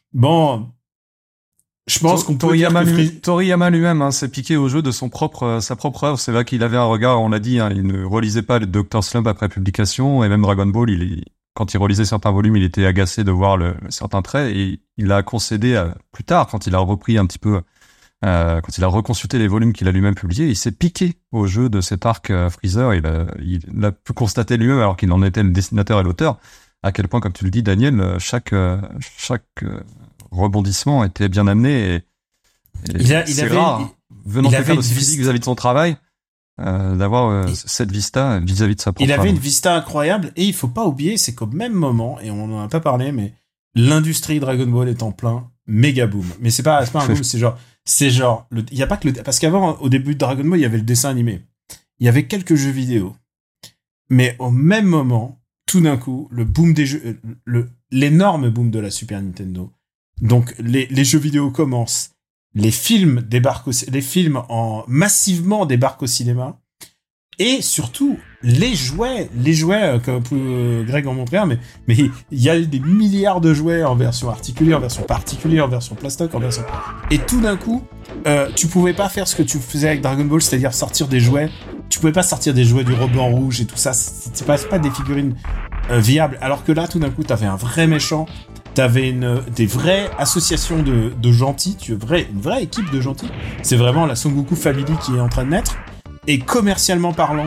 qu'on peut dire que Toriyama lui-même s'est piqué au jeu de sa propre œuvre. C'est vrai qu'il avait un regard, on l'a dit, il ne relisait pas le Dr. Slump après publication, et même Dragon Ball, quand il relisait certains volumes, il était agacé de voir certains traits, et il a concédé plus tard, quand il a repris un petit peu, quand il a reconsulté les volumes qu'il a lui-même publiés, il s'est piqué au jeu de cet arc Freezer. Il a pu constater lui-même, alors qu'il en était le dessinateur et l'auteur, à quel point, comme tu le dis, Daniel, chaque rebondissement était bien amené, et c'est rare, venant quelqu'un d'aussi physique vis-à-vis de son travail, d'avoir cette vista vis-à-vis de sa propre. Il avait une vista incroyable, et il faut pas oublier, c'est qu'au même moment, et on en a pas parlé, mais l'industrie Dragon Ball est en plein méga boom. Mais c'est pas un boom, c'est genre, il y a pas que parce qu'avant, au début de Dragon Ball, il y avait le dessin animé. Il y avait quelques jeux vidéo. Mais au même moment, tout d'un coup, le boom des jeux, l'énorme boom de la Super Nintendo. Donc, les jeux vidéo commencent. Les films massivement débarquent au cinéma. Et surtout, les jouets, comme Greg en montrait un, mais il y a des milliards de jouets en version articulée, en version particulière, en version plastoc, et tout d'un coup, tu pouvais pas faire ce que tu faisais avec Dragon Ball, c'est-à-dire sortir des jouets. Tu pouvais pas sortir des jouets du ruban rouge et tout ça. C'est pas des figurines viables. Alors que là, tout d'un coup, t'avais un vrai méchant. T'avais des vraies associations de gentils. Une vraie équipe de gentils. C'est vraiment la Son Goku Family qui est en train de naître. Et commercialement parlant,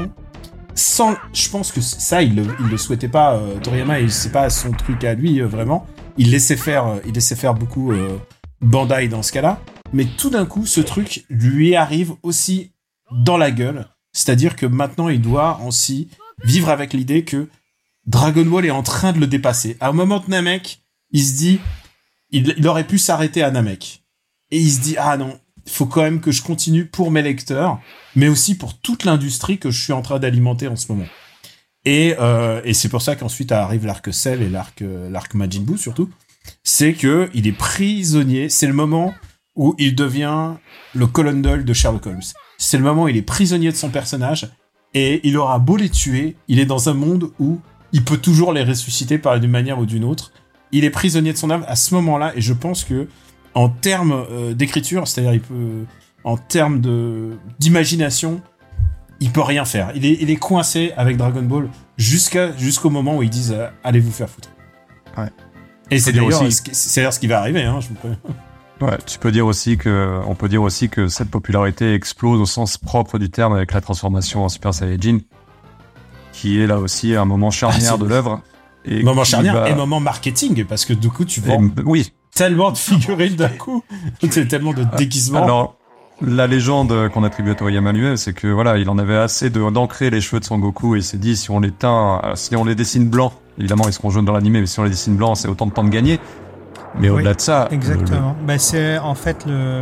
je pense que ça, il le souhaitait pas, Toriyama, et c'est pas son truc à lui, vraiment. Il laissait faire beaucoup Bandai dans ce cas-là. Mais tout d'un coup, ce truc lui arrive aussi dans la gueule. C'est-à-dire que maintenant, il doit aussi vivre avec l'idée que Dragon Ball est en train de le dépasser. À un moment de Namek, il se dit, il aurait pu s'arrêter à Namek. Et il se dit, ah non, il faut quand même que je continue pour mes lecteurs, mais aussi pour toute l'industrie que je suis en train d'alimenter en ce moment. Et c'est pour ça qu'ensuite arrive l'arc Cell et l'arc Majin Buu surtout. C'est que il est prisonnier. C'est le moment où il devient le Colonel de Sherlock Holmes. C'est le moment où il est prisonnier de son personnage, et il aura beau les tuer, il est dans un monde où il peut toujours les ressusciter par une manière ou d'une autre. Il est prisonnier de son âme à ce moment-là, et je pense que en termes d'écriture, c'est-à-dire en termes d'imagination, il peut rien faire. Il est coincé avec Dragon Ball jusqu'au moment où ils disent allez vous faire foutre. Ouais. Et c'est d'ailleurs ce qui va arriver, hein, je vous préviens. Ouais, on peut dire aussi que cette popularité explose au sens propre du terme avec la transformation en Super Saiyajin, qui est là aussi un moment charnière de l'œuvre. Moment charnière et moment marketing, parce que du coup tu vends tellement de figurines d'un coup, tellement de déguisements. Alors, la légende qu'on attribue à Toriyama lui-même, c'est que voilà, il en avait assez d'ancrer les cheveux de Son Goku, et il s'est dit, si on les dessine blancs, évidemment ils seront jaunes dans l'animé, mais si on les dessine blancs, c'est autant de temps de gagner. Mais au-delà de ça... Exactement. C'est en fait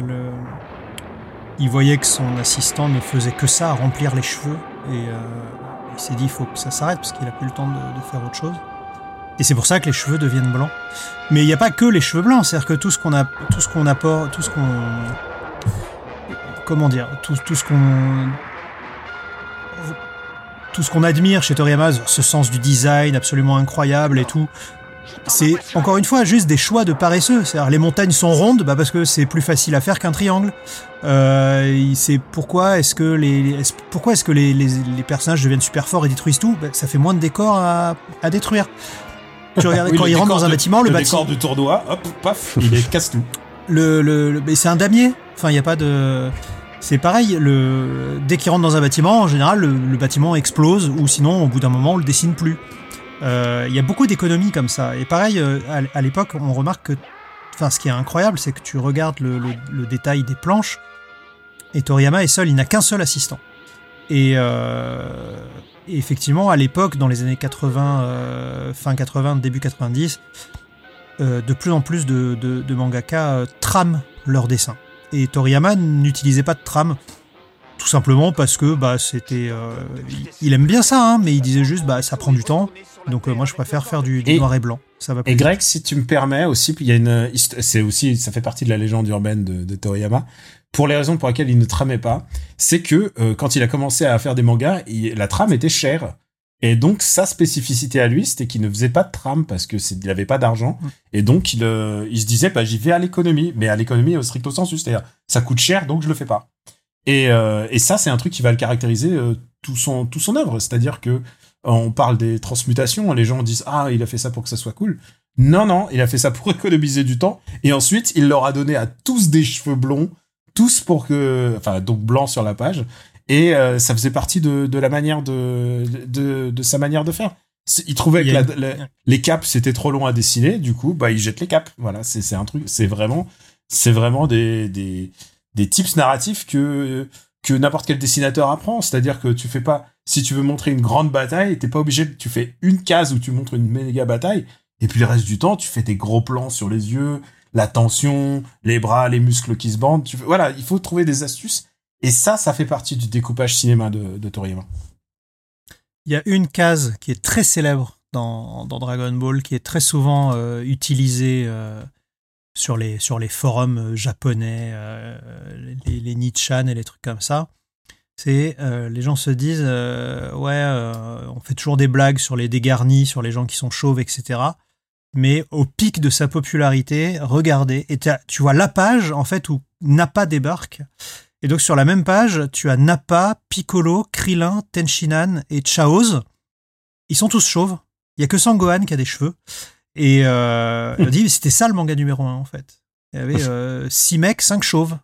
il voyait que son assistant ne faisait que ça, remplir les cheveux, et il s'est dit, il faut que ça s'arrête, parce qu'il a plus le temps de faire autre chose. Et c'est pour ça que les cheveux deviennent blancs. Mais il n'y a pas que les cheveux blancs, c'est-à-dire que tout ce qu'on admire chez Toriyama, ce sens du design absolument incroyable et tout, c'est encore une fois juste des choix de paresseux. C'est-à-dire les montagnes sont rondes, parce que c'est plus facile à faire qu'un triangle. C'est pourquoi est-ce que les personnages deviennent super forts et détruisent tout, ça fait moins de décors à détruire. Tu regardes quand ils rentrent dans un bâtiment, le décor du tournoi, hop, paf, il casse tout. Mais c'est un damier. Enfin, il y a pas de. C'est pareil. Dès qu'ils rentrent dans un bâtiment, en général, le bâtiment explose, ou sinon, au bout d'un moment, on le dessine plus. Il y a beaucoup d'économies comme ça. Et pareil, à l'époque, on remarque que, ce qui est incroyable, c'est que tu regardes le détail des planches. Et Toriyama est seul. Il n'a qu'un seul assistant. Et effectivement, à l'époque, dans les années 80, fin 80, début 90, de plus en plus de mangaka trament leurs dessins. Et Toriyama n'utilisait pas de trame, tout tout simplement parce que c'était, il aime bien ça, hein, mais il disait juste ça prend du temps. Donc moi je préfère faire du noir et blanc. Ça va plus et vite. Greg, si tu me permets aussi, il y a c'est aussi, ça fait partie de la légende urbaine de Toriyama. Pour les raisons pour lesquelles il ne tramait pas, c'est que quand il a commencé à faire des mangas, la trame était chère. Et donc sa spécificité à lui, c'était qu'il ne faisait pas de trame parce que il avait pas d'argent. Et donc il se disait j'y vais à l'économie, mais à l'économie au stricto sensu, c'est-à-dire ça coûte cher donc je le fais pas. Et ça c'est un truc qui va le caractériser tout son œuvre, c'est-à-dire que on parle des transmutations, les gens disent il a fait ça pour que ça soit cool. Non, il a fait ça pour économiser du temps et ensuite il leur a donné à tous des cheveux blonds, tous donc blancs sur la page. Et ça faisait partie de la manière de sa manière de faire. Il trouvait que les capes c'était trop long à dessiner, du coup il jette les capes. Voilà, c'est un truc, c'est vraiment des tips narratifs que n'importe quel dessinateur apprend. C'est-à-dire que tu fais pas, si tu veux montrer une grande bataille, t'es pas obligé, tu fais une case où tu montres une méga bataille, et puis le reste du temps tu fais des gros plans sur les yeux, la tension, les bras, les muscles qui se bandent. Voilà, il faut trouver des astuces. Et ça fait partie du découpage cinéma de Toriyama. Il y a une case qui est très célèbre dans Dragon Ball, qui est très souvent utilisée sur les forums japonais, les Nichan et les trucs comme ça. C'est les gens se disent on fait toujours des blagues sur les dégarnis, sur les gens qui sont chauves, etc. Mais au pic de sa popularité, regardez, et tu vois la page en fait où Nappa débarque. Et donc sur la même page, tu as Nappa, Piccolo, Krillin, Tenshinhan et Chaoz. Ils sont tous chauves. Il y a que Sangohan qui a des cheveux. Et on dit c'était ça le manga numéro 1 en fait. Il y avait 6 mecs, 5 chauves.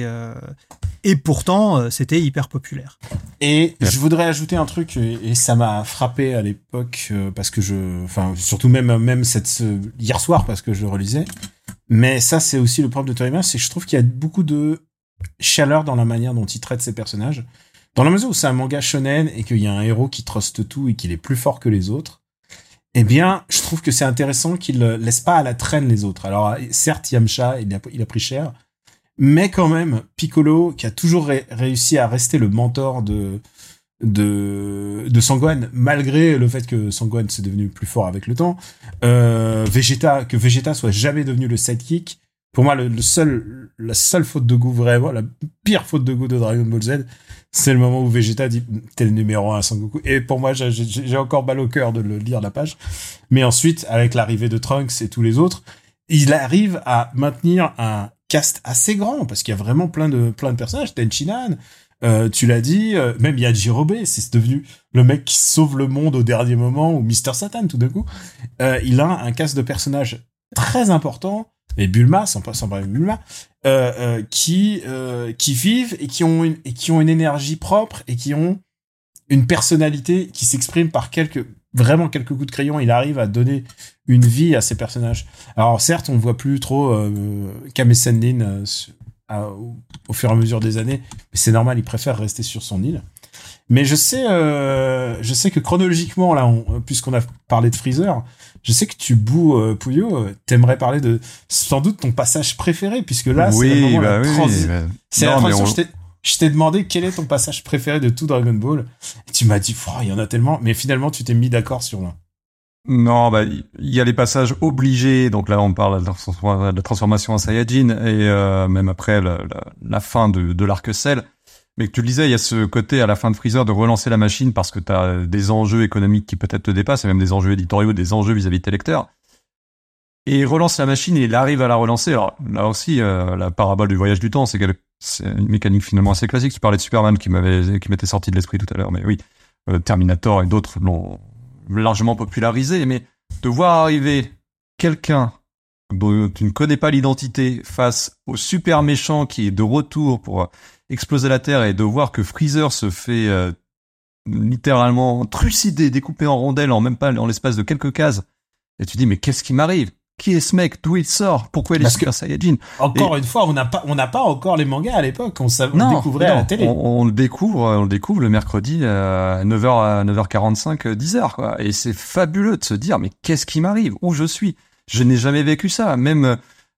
Et pourtant c'était hyper populaire. Et je voudrais ajouter un truc, et ça m'a frappé à l'époque parce que surtout même hier soir parce que je relisais. Mais ça c'est aussi le problème de Toriyama, c'est que je trouve qu'il y a beaucoup de chaleur dans la manière dont il traite ses personnages. Dans la mesure où c'est un manga shonen et qu'il y a un héros qui truste tout et qu'il est plus fort que les autres, eh bien, je trouve que c'est intéressant qu'il laisse pas à la traîne les autres. Alors, certes, Yamcha, il a pris cher, mais quand même, Piccolo, qui a toujours réussi à rester le mentor de Sangohan, malgré le fait que Sangohan s'est devenu plus fort avec le temps, que Vegeta soit jamais devenu le sidekick. Pour moi, la seule faute de goût, vraiment, la pire faute de goût de Dragon Ball Z, c'est le moment où Vegeta dit « t'es le numéro 1 à Sangoku ». Et pour moi, j'ai encore mal au cœur de le lire la page. Mais ensuite, avec l'arrivée de Trunks et tous les autres, il arrive à maintenir un cast assez grand, parce qu'il y a vraiment plein de personnages. Tenshinhan, tu l'as dit, même Yajirobe, c'est devenu le mec qui sauve le monde au dernier moment, ou Mr. Satan, tout d'un coup. Il a un cast de personnages très important, et Bulma, sans parler de Bulma, qui vivent et qui ont une énergie propre et qui ont une personnalité qui s'exprime par quelques coups de crayon. Il arrive à donner une vie à ces personnages. Alors certes, on ne voit plus trop Kame Sennin au fur et à mesure des années, mais c'est normal, il préfère rester sur son île. Mais je sais que chronologiquement, là, puisqu'on a parlé de Freezer, je sais que tu boues, Pouillot, t'aimerais parler de, sans doute, ton passage préféré, puisque là, c'est le moment la transition. Je t'ai demandé quel est ton passage préféré de tout Dragon Ball. Et tu m'as dit, il y en a tellement, mais finalement, tu t'es mis d'accord sur l'un. Non, il y a les passages obligés, donc là, on parle de la transformation en Saiyajin, et même après la fin de l'arc Cell. Mais que tu le disais, il y a ce côté à la fin de Freezer de relancer la machine parce que t'as des enjeux économiques qui peut-être te dépassent, et même des enjeux éditoriaux, des enjeux vis-à-vis de tes lecteurs. Et il relance la machine et il arrive à la relancer. Alors là aussi, la parabole du voyage du temps, c'est une mécanique finalement assez classique. Tu parlais de Superman qui m'était sorti de l'esprit tout à l'heure, mais oui, Terminator et d'autres l'ont largement popularisé. Mais de voir arriver quelqu'un dont tu ne connais pas l'identité face au super méchant qui est de retour pour exploser la Terre, et de voir que Freezer se fait littéralement trucider, découpé en rondelles en l'espace de quelques cases, et tu dis mais qu'est-ce qui m'arrive? Qui est ce mec? D'où il sort? Pourquoi il est Super Saiyajin? Encore une fois, on n'a pas encore les mangas à l'époque, on découvrait à la télé. On le découvre le mercredi à 9h45, 10h, quoi. Et c'est fabuleux de se dire mais qu'est-ce qui m'arrive? Où je suis? Je n'ai jamais vécu ça. Même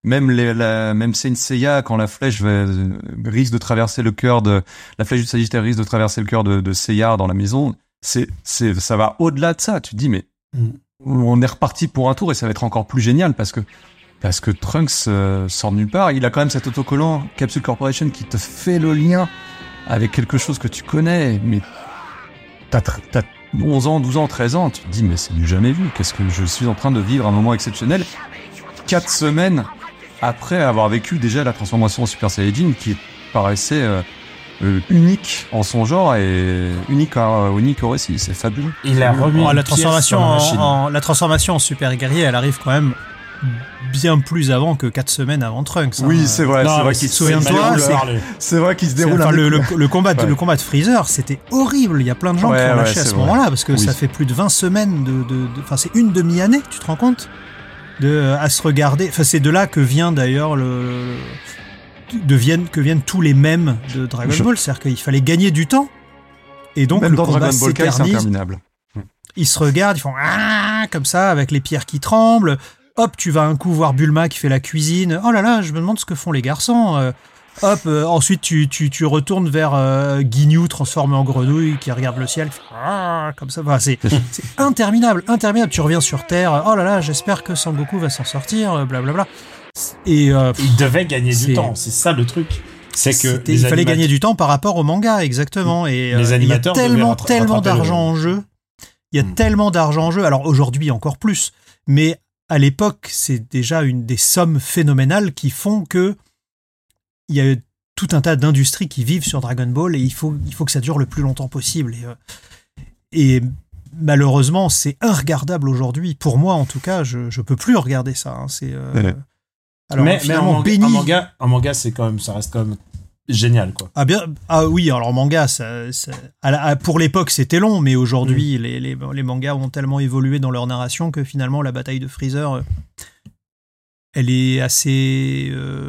même Saint Seiya, quand la flèche risque de traverser le cœur la flèche du Sagittaire risque de traverser le cœur de Seiya dans la maison, ça va au-delà de ça. Tu te dis, mais on est reparti pour un tour et ça va être encore plus génial parce que Trunks sort de nulle part. Il a quand même cet autocollant Capsule Corporation qui te fait le lien avec quelque chose que tu connais, mais t'as 11 ans, 12 ans, 13 ans, tu te dis, mais c'est du jamais vu. Qu'est-ce que je suis en train de vivre un moment exceptionnel 4 semaines après avoir vécu déjà la transformation en Super Saiyajin qui paraissait unique en son genre et unique au récit. C'est fabuleux. Il a remis la transformation en Super Guerrier, elle arrive quand même bien plus avant que 4 semaines avant Trunks. Oui, c'est vrai. Non, c'est vrai qu'il se souviens-toi. C'est vrai qu'il se déroule. Enfin, le combat de Freezer, c'était horrible. Il y a plein de gens qui ont lâché à ce moment-là parce que ça fait plus de 20 semaines enfin, c'est une demi-année. Tu te rends compte à se regarder. Enfin, c'est de là que vient d'ailleurs que viennent tous les mèmes de Dragon Ball. C'est-à-dire qu'il fallait gagner du temps. Et donc, même le dans combat Dragon Ball Kai, c'est interminable. Ils se regardent, ils font comme ça, avec les pierres qui tremblent. Hop, tu vas un coup voir Bulma qui fait la cuisine. Oh là là, je me demande ce que font les garçons. Ensuite, tu retournes vers Ginyu transformé en grenouille qui regarde le ciel. Comme ça. Enfin, c'est interminable. Tu reviens sur Terre. Oh là là, j'espère que Sangoku va s'en sortir. Blablabla. Et il devait gagner du temps. C'est ça le truc. Il fallait gagner du temps par rapport au manga, exactement. Et les animateurs il y a tellement d'argent en jeu. Il y a tellement d'argent en jeu. Alors aujourd'hui encore plus, mais à l'époque, c'est déjà une des sommes phénoménales qui font que il y a tout un tas d'industries qui vivent sur Dragon Ball et il faut que ça dure le plus longtemps possible. Et malheureusement, c'est irregardable aujourd'hui. Pour moi, en tout cas, je peux plus regarder ça. Hein. Alors, mais en manga, c'est quand même, ça reste quand même génial, quoi. Oui, alors manga, pour l'époque c'était long, mais aujourd'hui les mangas ont tellement évolué dans leur narration que finalement la bataille de Freezer, elle est assez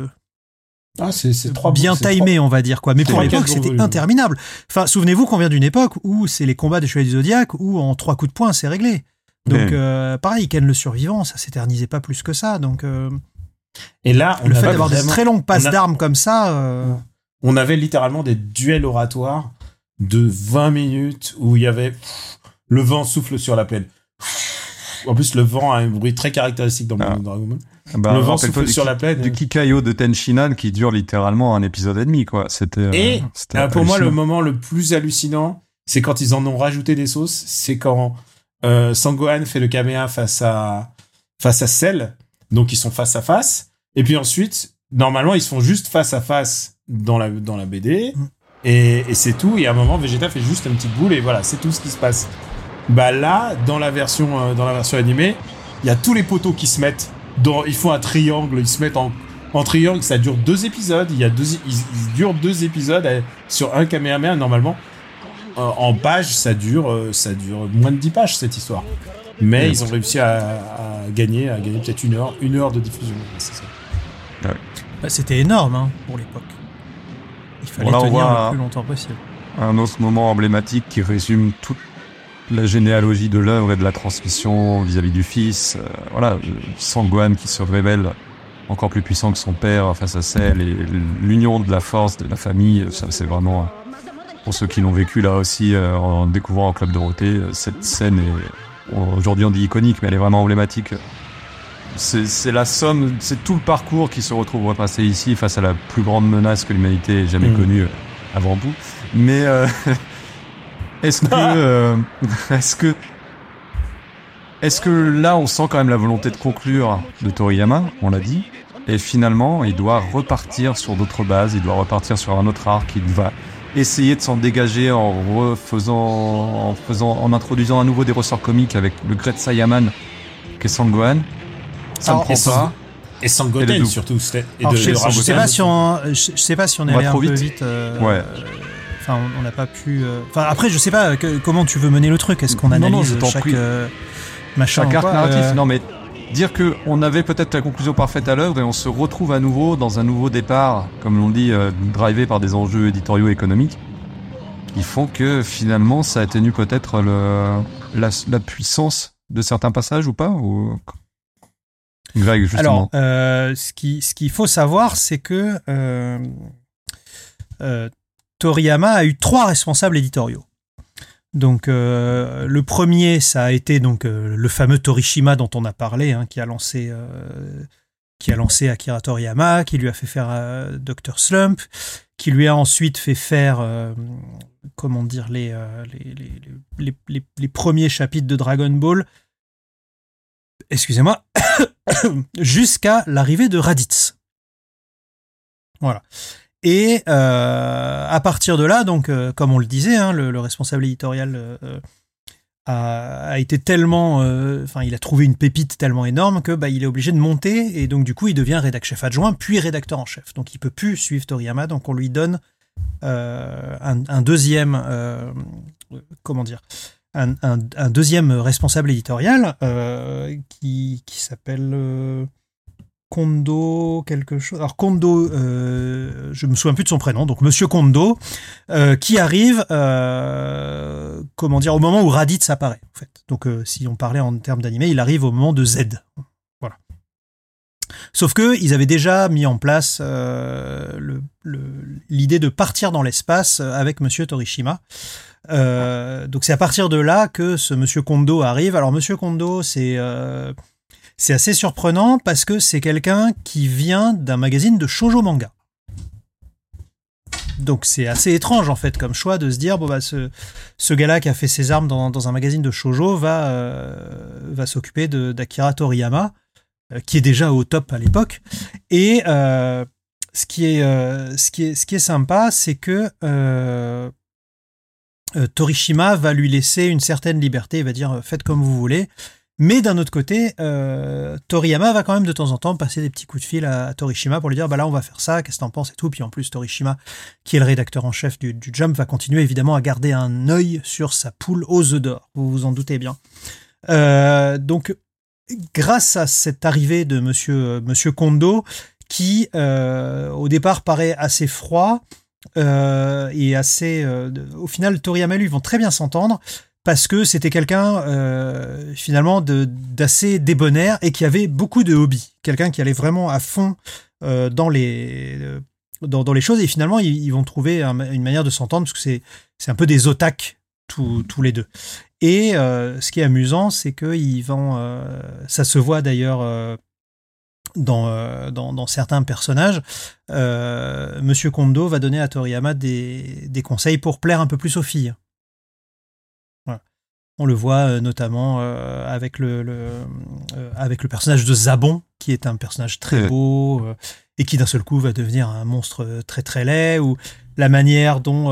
c'est bien timée, on va dire, quoi. Mais pour l'époque c'était interminable. Enfin, souvenez-vous qu'on vient d'une époque où c'est les combats des Chevaliers du Zodiaque où en 3 coups de poing c'est réglé. Donc pareil, Ken le survivant, ça s'éternisait pas plus que ça. Donc et là, le fait d'avoir des très longues passes d'armes comme ça. On avait littéralement des duels oratoires de 20 minutes où il y avait le vent souffle sur la plaine. En plus, le vent a un bruit très caractéristique dans Dragon Ball. Le vent souffle sur la plaine. Du Kikayo de Tenshinhan qui dure littéralement un épisode et demi, quoi. C'était pour moi, le moment le plus hallucinant, c'est quand ils en ont rajouté des sauces. C'est quand Sangohan fait le Kameha face à Cell. Donc, ils sont face à face. Et puis ensuite, normalement, ils se font juste face à face dans la BD et c'est tout. Et à un moment, Vegeta fait juste une petite boule et voilà, c'est tout ce qui se passe. Bah là, dans la version animée, il y a tous les poteaux qui se mettent ils font un triangle, ils se mettent en triangle. Ça dure 2 épisodes. Ils durent 2 épisodes sur un Kamehameha. Normalement, en page, ça dure moins de 10 pages cette histoire. Mais ils ont réussi à gagner peut-être une heure de diffusion. C'est ça. C'était énorme pour l'époque. Il fallait tenir le plus longtemps possible. Un autre moment emblématique qui résume toute la généalogie de l'œuvre et de la transmission vis-à-vis du fils. Sangohan qui se révèle encore plus puissant que son père face à Cell et l'union de la force de la famille. Ça, c'est vraiment, pour ceux qui l'ont vécu là aussi en découvrant au Club Dorothée, cette scène est, aujourd'hui on dit iconique, mais elle est vraiment emblématique. C'est la somme, c'est tout le parcours qui se retrouve retracé ici face à la plus grande menace que l'humanité ait jamais connue avant vous. Mais est-ce que là on sent quand même la volonté de conclure de Toriyama, on l'a dit, et finalement il doit repartir sur d'autres bases, il doit repartir sur un autre arc, il va essayer de s'en dégager en introduisant à nouveau des ressorts comiques avec le Great Saiyaman qui est Sangohan. Ça me prend pas. Et Sangoten surtout. Je sais pas si on est allé un peu vite. Enfin, on n'a pas pu. Enfin, après, je sais pas comment tu veux mener le truc. Est-ce qu'on analyse chaque machin chaque arc narratif. Non, mais dire que on avait peut-être la conclusion parfaite à l'œuvre et on se retrouve à nouveau dans un nouveau départ, comme l'on dit, drivé par des enjeux éditoriaux économiques, qui font que finalement ça atténue peut-être la puissance de certains passages ou pas ou... Vague, justement. Alors, ce qu'il faut savoir, c'est que Toriyama a eu 3 responsables éditoriaux. Donc, le premier, ça a été donc le fameux Torishima dont on a parlé, hein, qui a lancé Akira Toriyama, qui lui a fait faire Dr. Slump, qui lui a ensuite fait faire les premiers chapitres de Dragon Ball. Excusez-moi, jusqu'à l'arrivée de Raditz. Voilà. Et à partir de là, donc, comme on le disait, hein, le responsable éditorial a été tellement, il a trouvé une pépite tellement énorme que il est obligé de monter, et donc du coup il devient rédacteur chef adjoint puis rédacteur en chef. Donc il peut plus suivre Toriyama, donc on lui donne un deuxième un deuxième responsable éditorial qui s'appelle Kondo quelque chose. Alors Kondo, je me souviens plus de son prénom, donc Monsieur Kondo, qui arrive, au moment où Raditz apparaît, en fait. Donc si on parlait en termes d'animé, il arrive au moment de Z. Voilà. Sauf que ils avaient déjà mis en place l'idée de partir dans l'espace avec Monsieur Torishima. Donc c'est à partir de là que ce Monsieur Kondo arrive. Alors Monsieur Kondo, c'est assez surprenant parce que c'est quelqu'un qui vient d'un magazine de shoujo manga. Donc c'est assez étrange en fait comme choix de se dire ce gars-là qui a fait ses armes dans un magazine de shoujo va s'occuper d'Akira Toriyama, qui est déjà au top à l'époque. Et ce qui est sympa, c'est que Torishima va lui laisser une certaine liberté. Il va dire faites comme vous voulez. Mais d'un autre côté, Toriyama va quand même de temps en temps passer des petits coups de fil à Torishima pour lui dire là on va faire ça, qu'est-ce que t'en penses et tout. Puis en plus Torishima, qui est le rédacteur en chef du Jump, va continuer évidemment à garder un œil sur sa poule aux œufs d'or, vous vous en doutez bien. Donc grâce à cette arrivée de Monsieur Kondo, qui au départ paraît assez froid et assez... au final, Toriyama et lui vont très bien s'entendre, parce que c'était quelqu'un finalement d'assez débonnaire et qui avait beaucoup de hobbies. Quelqu'un qui allait vraiment à fond dans les choses, et finalement ils vont trouver une manière de s'entendre, parce que c'est un peu des otaks tous les deux. Et ce qui est amusant, c'est que ça se voit d'ailleurs dans certains personnages. Monsieur Kondo va donner à Toriyama des conseils pour plaire un peu plus aux filles. On le voit notamment avec le personnage de Zabon, qui est un personnage très beau et qui d'un seul coup va devenir un monstre très très laid, ou la manière dont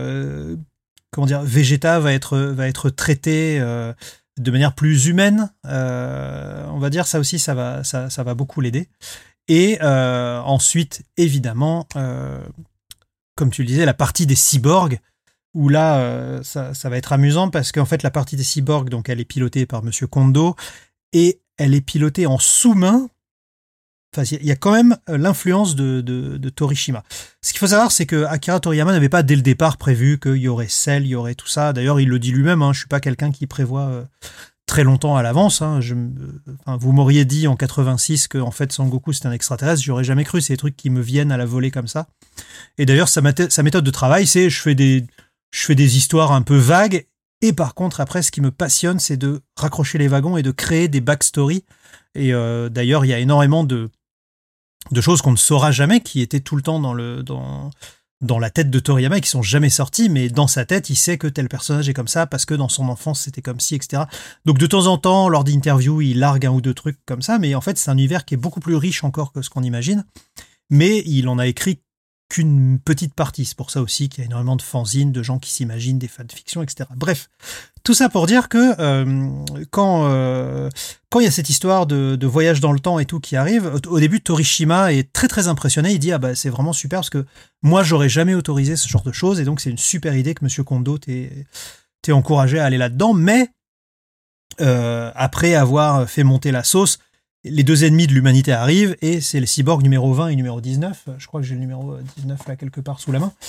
Vegeta va être traité de manière plus humaine. On va dire ça aussi, ça va beaucoup l'aider. Et ensuite, évidemment, comme tu le disais, la partie des cyborgs, où là, ça va être amusant, parce qu'en fait, la partie des cyborgs, donc, elle est pilotée par Monsieur Kondo, et elle est pilotée en sous-main. Enfin, il y a quand même l'influence de Torishima. Ce qu'il faut savoir, c'est que Akira Toriyama n'avait pas dès le départ prévu qu'il y aurait Cell, il y aurait tout ça. D'ailleurs, il le dit lui-même, hein, je suis pas quelqu'un qui prévoit très longtemps à l'avance. Hein. Vous m'auriez dit en 86 que en fait Sangoku c'était un extraterrestre, j'aurais jamais cru. C'est des trucs qui me viennent à la volée comme ça. Et d'ailleurs, sa méthode de travail, c'est je fais des histoires un peu vagues, et par contre, après, ce qui me passionne, c'est de raccrocher les wagons et de créer des backstories. Et d'ailleurs, il y a énormément de choses qu'on ne saura jamais, qui étaient tout le temps dans la tête de Toriyama et qui sont jamais sorties, mais dans sa tête, il sait que tel personnage est comme ça, parce que dans son enfance, c'était comme ci, etc. Donc de temps en temps, lors d'interviews, il largue un ou deux trucs comme ça, mais en fait, c'est un univers qui est beaucoup plus riche encore que ce qu'on imagine. Mais il en a écrit qu'une petite partie. C'est pour ça aussi qu'il y a énormément de fanzines, de gens qui s'imaginent des fanfictions, etc. Bref, tout ça pour dire que quand il y a cette histoire de voyage dans le temps et tout qui arrive, au début, Torishima est très très impressionné. Il dit c'est vraiment super, parce que moi j'aurais jamais autorisé ce genre de choses, et donc c'est une super idée que Monsieur Kondo t'ait encouragé à aller là-dedans. Mais après avoir fait monter la sauce, les deux ennemis de l'humanité arrivent, et c'est les cyborgs numéro 20 et numéro 19. Je crois que j'ai le numéro 19 là quelque part sous la main.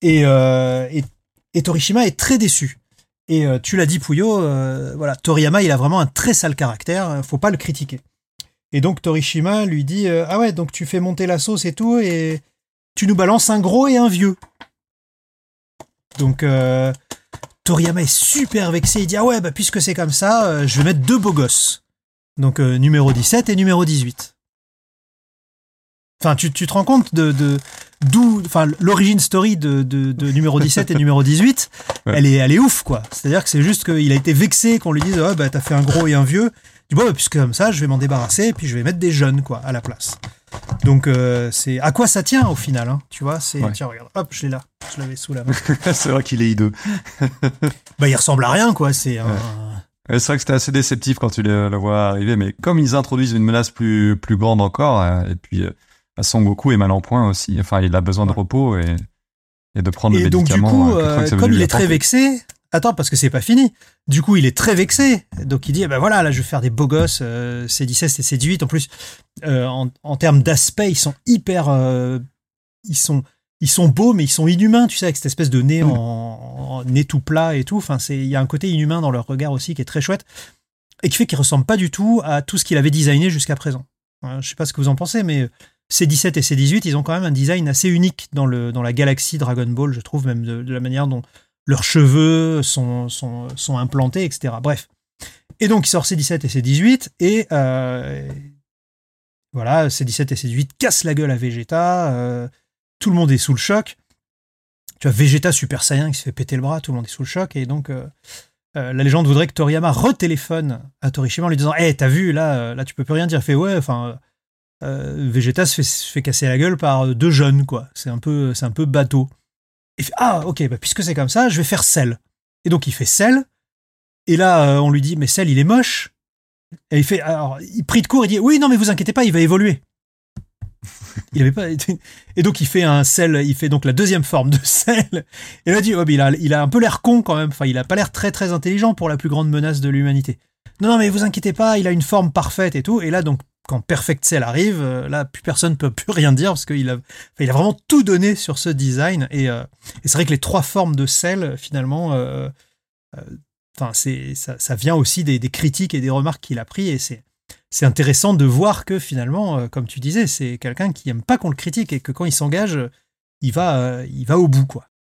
Et Torishima est très déçu. Et tu l'as dit, Pouillot, voilà, Toriyama, il a vraiment un très sale caractère, faut pas le critiquer. Et donc Torishima lui dit ah ouais, donc tu fais monter la sauce et tout, et tu nous balances un gros et un vieux. Donc Toriyama est super vexé, il dit ah ouais, bah puisque c'est comme ça, je vais mettre 2 beaux gosses. Donc numéro 17 et numéro 18. Enfin, tu te rends compte d'où, enfin, l'origine story de numéro 17 et numéro 18, ouais. elle est ouf, quoi. C'est-à-dire que c'est juste qu'il a été vexé qu'on lui dise, oh, bah, t'as fait un gros et un vieux. Du bon, bah, puisque comme ça, je vais m'en débarrasser, et puis je vais mettre des jeunes, quoi, à la place. Donc, c'est à quoi ça tient, au final, hein, tu vois, c'est, tiens, regarde, hop, je l'ai là, je l'avais sous la main. C'est vrai qu'il est hideux. Bah, il ressemble à rien, quoi, c'est C'est vrai que c'était assez déceptif quand tu le vois arriver, mais comme ils introduisent une menace plus grande encore, et puis Son Goku est mal en point aussi. Enfin, il a besoin de repos et de prendre le médicament. Et donc, du coup, comme il est très vexé, attends, parce que c'est pas fini. Du coup, il est très vexé. Donc, il dit, eh ben voilà, là, je vais faire des beaux gosses, C17 et C18. En plus, en termes d'aspect, ils sont hyper, ils sont beaux, mais ils sont inhumains, tu sais, avec cette espèce de nez en nez tout plat et tout. Enfin, il y a un côté inhumain dans leur regard aussi qui est très chouette et qui fait qu'ils ressemblent pas du tout à tout ce qu'il avait designé jusqu'à présent. Je sais pas ce que vous en pensez, mais C17 et C18, ils ont quand même un design assez unique dans la galaxie Dragon Ball, je trouve, même de la manière dont leurs cheveux sont implantés, etc. Bref. Et donc, il sort C17 et C18, et voilà, C17 et C18 cassent la gueule à Vegeta, tout le monde est sous le choc. Tu vois, Vegeta Super Saiyan qui se fait péter le bras, tout le monde est sous le choc, et donc la légende voudrait que Toriyama retéléphone à Torishima en lui disant « Hey, t'as vu, là, tu peux plus rien dire. » Il fait « Ouais, enfin... Vegeta se fait casser la gueule par 2 jeunes, quoi. C'est un peu bateau. Il fait ah ok, bah puisque c'est comme ça, je vais faire Cell. Et donc il fait Cell. Et là on lui dit mais Cell il est moche. Et il fait alors il prie de court, il dit oui non mais vous inquiétez pas, il va évoluer. Il avait pas et donc il fait un Cell, il fait donc la deuxième forme de Cell. Et là il dit oh mais il a un peu l'air con quand même. Enfin il a pas l'air très très intelligent pour la plus grande menace de l'humanité. Non mais vous inquiétez pas, il a une forme parfaite et tout. Et là donc quand Perfect Cell arrive, là, plus personne ne peut plus rien dire parce qu'il a vraiment tout donné sur ce design. Et c'est vrai que les 3 formes de Cell, finalement, ça vient aussi des critiques et des remarques qu'il a pris. Et c'est intéressant de voir que finalement, comme tu disais, c'est quelqu'un qui n'aime pas qu'on le critique et que quand il s'engage, il va au bout, quoi.